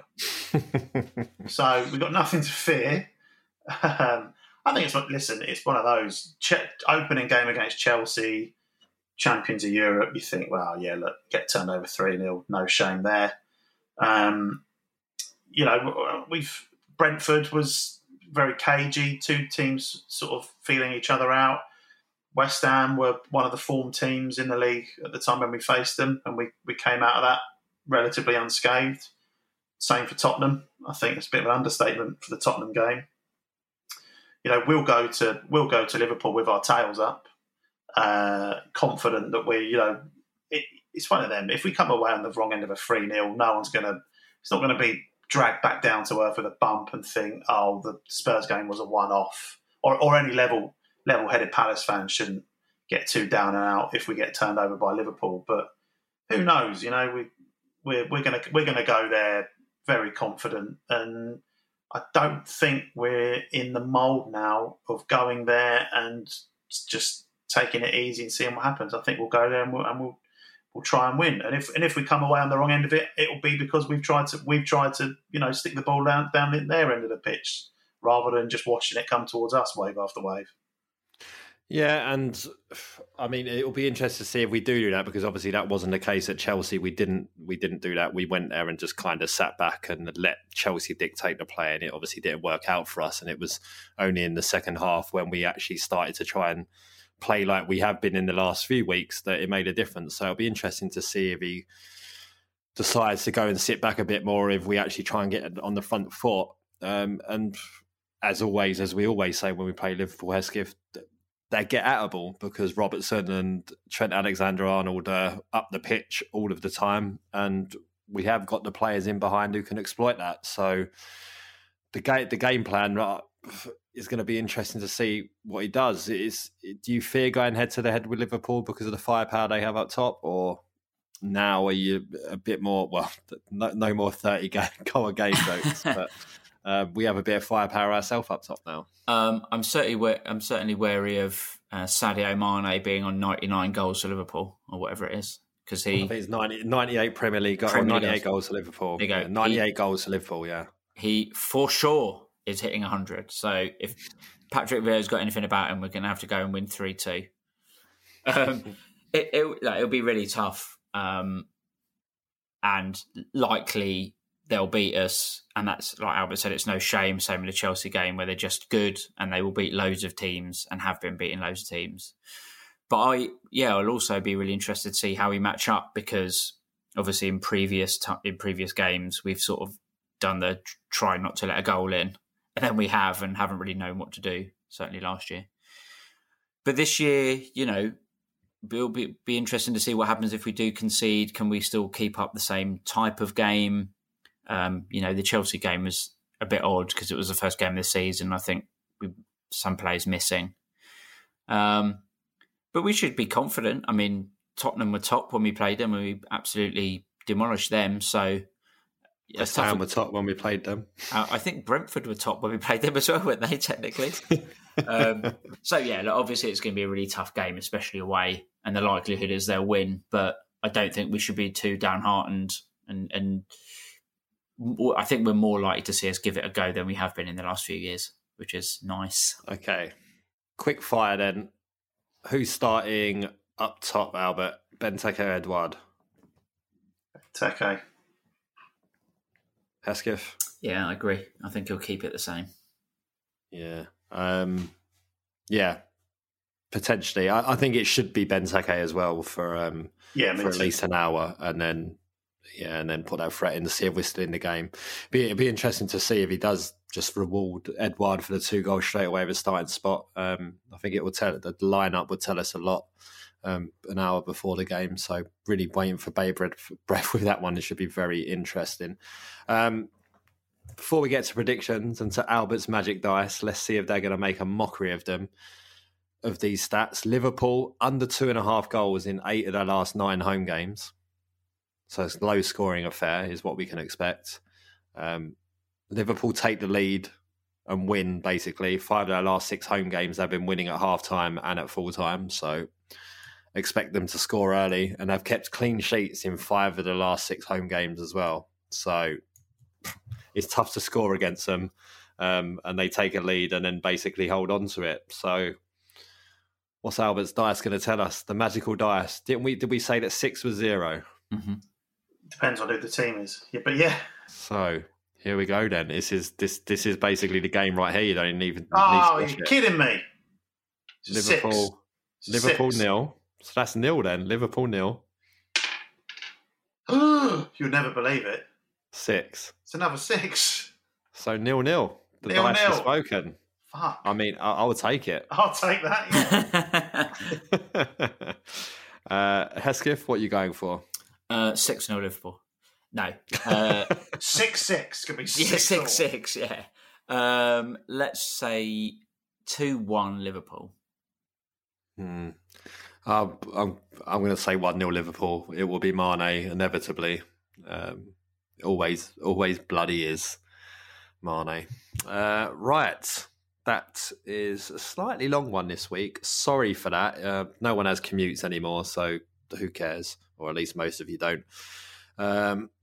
So we've got nothing to fear. Um, I think it's listen. It's one of those che- opening game against Chelsea, champions of Europe. You think, well, yeah, look, get turned over three nil, no shame there. Um, you know, we've Brentford was very cagey. Two teams sort of feeling each other out. West Ham were one of the form teams in the league at the time when we faced them, and we, we came out of that relatively unscathed. Same for Tottenham. I think it's a bit of an understatement for the Tottenham game. You know, we'll go to we'll go to Liverpool with our tails up, uh, confident that we, you know, it, it's one of them. If we come away on the wrong end of a three nil, no one's going to. It's not going to be dragged back down to earth with a bump and think, oh, the Spurs game was a one-off, or or any level. Level-headed Palace fans shouldn't get too down and out if we get turned over by Liverpool. But who knows? You know, we we're we're gonna we're gonna go there very confident, and I don't think we're in the mould now of going there and just taking it easy and seeing what happens. I think we'll go there and we'll and we'll, we'll try and win. And if and if we come away on the wrong end of it, it'll be because we've tried to we've tried to you know stick the ball down down in their end of the pitch rather than just watching it come towards us wave after wave. Yeah, and I mean, it'll be interesting to see if we do do that, because obviously that wasn't the case at Chelsea. We didn't we didn't do that. We went there and just kind of sat back and let Chelsea dictate the play, and it obviously didn't work out for us. And it was only in the second half when we actually started to try and play like we have been in the last few weeks that it made a difference. So it'll be interesting to see if he decides to go and sit back a bit more, if we actually try and get on the front foot. Um, and as always, as we always say when we play Liverpool, Hesketh, they get attable because Robertson and Trent Alexander-Arnold are up the pitch all of the time, and we have got the players in behind who can exploit that. So the game, the game plan is going to be interesting to see what he does. Is do you fear going head to the head with Liverpool because of the firepower they have up top, or now are you a bit more? Well, no, no more thirty goal a game jokes, but. Uh, we have a bit of firepower ourselves up top now. Um, I'm certainly I'm certainly wary of uh, Sadio Mane being on ninety-nine goals for Liverpool or whatever it is, because he I think it's ninety, ninety-eight Premier League goals, Premier ninety-eight League goals for Liverpool. There you go. Yeah, ninety-eight he, goals for Liverpool. Yeah, he for sure is hitting one hundred. So if Patrick Vieira's got anything about him, we're going to have to go and win three two. Um, it, it like, it'll be really tough, um, and likely. They'll beat us, and that's, like Albert said, it's no shame. Same in the Chelsea game where they're just good and they will beat loads of teams and have been beating loads of teams. But I, yeah, I'll also be really interested to see how we match up, because obviously in previous t- in previous games we've sort of done the try not to let a goal in, and then we have and haven't really known what to do. Certainly last year, but this year, you know, it'll be be interesting to see what happens if we do concede. Can we still keep up the same type of game? Um, you know, the Chelsea game was a bit odd because it was the first game of the season. I think we, some players missing. Um, but we should be confident. I mean, Tottenham were top when we played them and we absolutely demolished them. So West Ham were top when we played them. Uh, I think Brentford were top when we played them as well, weren't they, technically? um, so, yeah, look, obviously it's going to be a really tough game, especially away, and the likelihood is they'll win. But I don't think we should be too downhearted, and and I think we're more likely to see us give it a go than we have been in the last few years, which is nice. Okay. Quick fire then. Who's starting up top, Albert? Benteke or Edouard? Benteke. Hesketh? Yeah, I agree. I think he'll keep it the same. Yeah. Um, yeah. Potentially. I, I think it should be Benteke as well for um, yeah, for at least an hour, and then yeah, and then put that threat in to see if we're still in the game. Be, it'd be interesting to see if he does just reward Edouard for the two goals straight away with a starting spot. Um, I think it will tell the lineup would tell us a lot um, an hour before the game. So really waiting for Babe breath with that one. It should be very interesting. Um, before we get to predictions and to Albert's Magic Dice, let's see if they're going to make a mockery of them. Of these stats, Liverpool under two and a half goals in eight of their last nine home games. So it's a low scoring affair is what we can expect. Um, Liverpool take the lead and win basically. Five of their last six home games they've been winning at half time and at full time. So expect them to score early, and they've kept clean sheets in five of the last six home games as well. So it's tough to score against them, um, and they take a lead and then basically hold on to it. So what's Albert's dice going to tell us? The magical dice. Didn't we? Did we say that six was zero? Mm-hmm. Depends on who the team is. Yeah, but yeah. So here we go. Then this is this this is basically the game right here. You don't even. Oh, need to you're kidding me! Liverpool, Six. Liverpool Six. nil. So that's nil then. Liverpool nil. You'll never believe it. Six. It's another six. So nil nil. The Nil, dice nil. has spoken. Fuck. I mean, I, I would take it. I'll take that. Yeah. uh, Hesketh, what are you going for? Uh, six nil Liverpool. No. Uh, six six could be six. yeah, six all. six. Yeah. Um, let's say two one Liverpool. Hmm. Um, I'm I'm going to say one nil Liverpool. It will be Mane inevitably. Um, always, always bloody is Mane. Uh, right. That is a slightly long one this week. Sorry for that. Uh, no one has commutes anymore, so who cares? Or at least most of you don't. Um,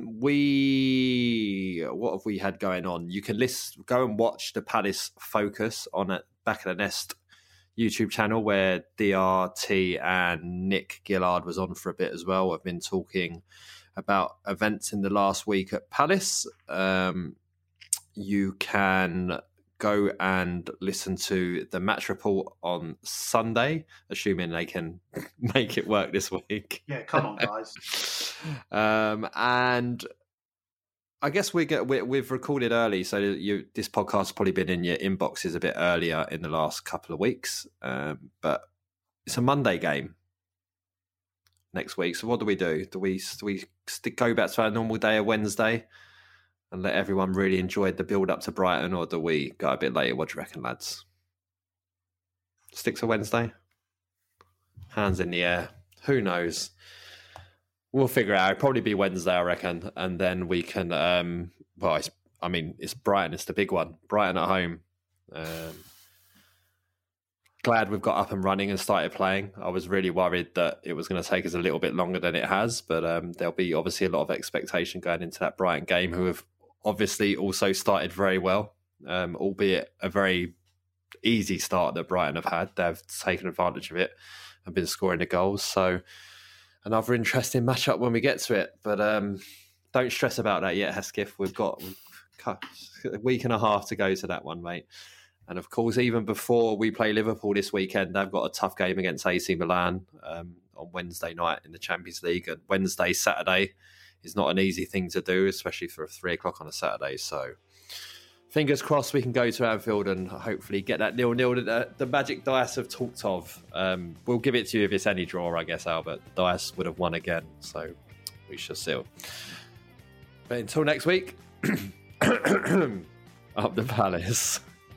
we what have we had going on? You can list, go and watch the Palace Focus on a Back of the Nest YouTube channel where D R T and Nick Gillard was on for a bit as well. I've been talking about events in the last week at Palace. Um, you can go and listen to the match report on Sunday, assuming they can make it work this week. Yeah, come on, guys. um, and I guess we get we, we've recorded early, so you this podcast has probably been in your inboxes a bit earlier in the last couple of weeks. Um, but it's a Monday game next week. So what do we do? Do we do we stick, go back to our normal day of Wednesday and let everyone really enjoy the build up to Brighton, or do we go a bit later? What do you reckon, lads? Stick to Wednesday? Hands in the air. Who knows? We'll figure it out. It'll probably be Wednesday, I reckon. And then we can, um, well, it's, I mean, it's Brighton. It's the big one. Brighton at home. Um, glad we've got up and running and started playing. I was really worried that it was going to take us a little bit longer than it has. But um, there'll be obviously a lot of expectation going into that Brighton game, who have obviously also started very well, um, albeit a very easy start that Brighton have had. They've taken advantage of it and been scoring the goals. So another interesting matchup when we get to it. But um, don't stress about that yet, Hesketh. We've got a week and a half to go to that one, mate. And of course, even before we play Liverpool this weekend, they've got a tough game against A C Milan um, on Wednesday night in the Champions League. And Wednesday, Saturday is not an easy thing to do, especially for three o'clock on a Saturday. So fingers crossed we can go to Anfield and hopefully get that nil-nil that the, the magic dice have talked of. Um, we'll give it to you if it's any draw, I guess, Albert. Dice would have won again, so we shall see. But until next week, up the Palace.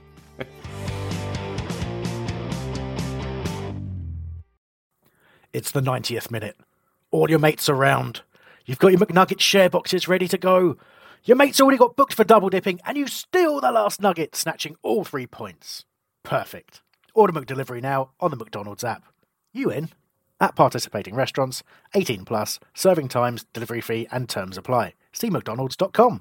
It's the ninetieth minute. All your mates around. You've got your McNugget share boxes ready to go. Your mate's already got booked for double dipping, and you steal the last nugget, snatching all three points. Perfect. Order McDelivery now on the McDonald's app. You in? At participating restaurants, eighteen plus, serving times, delivery fee, and terms apply. See mcdonalds dot com.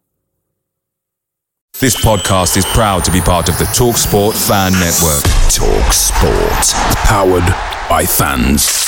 This podcast is proud to be part of the TalkSport Fan Network. TalkSport. Powered by fans.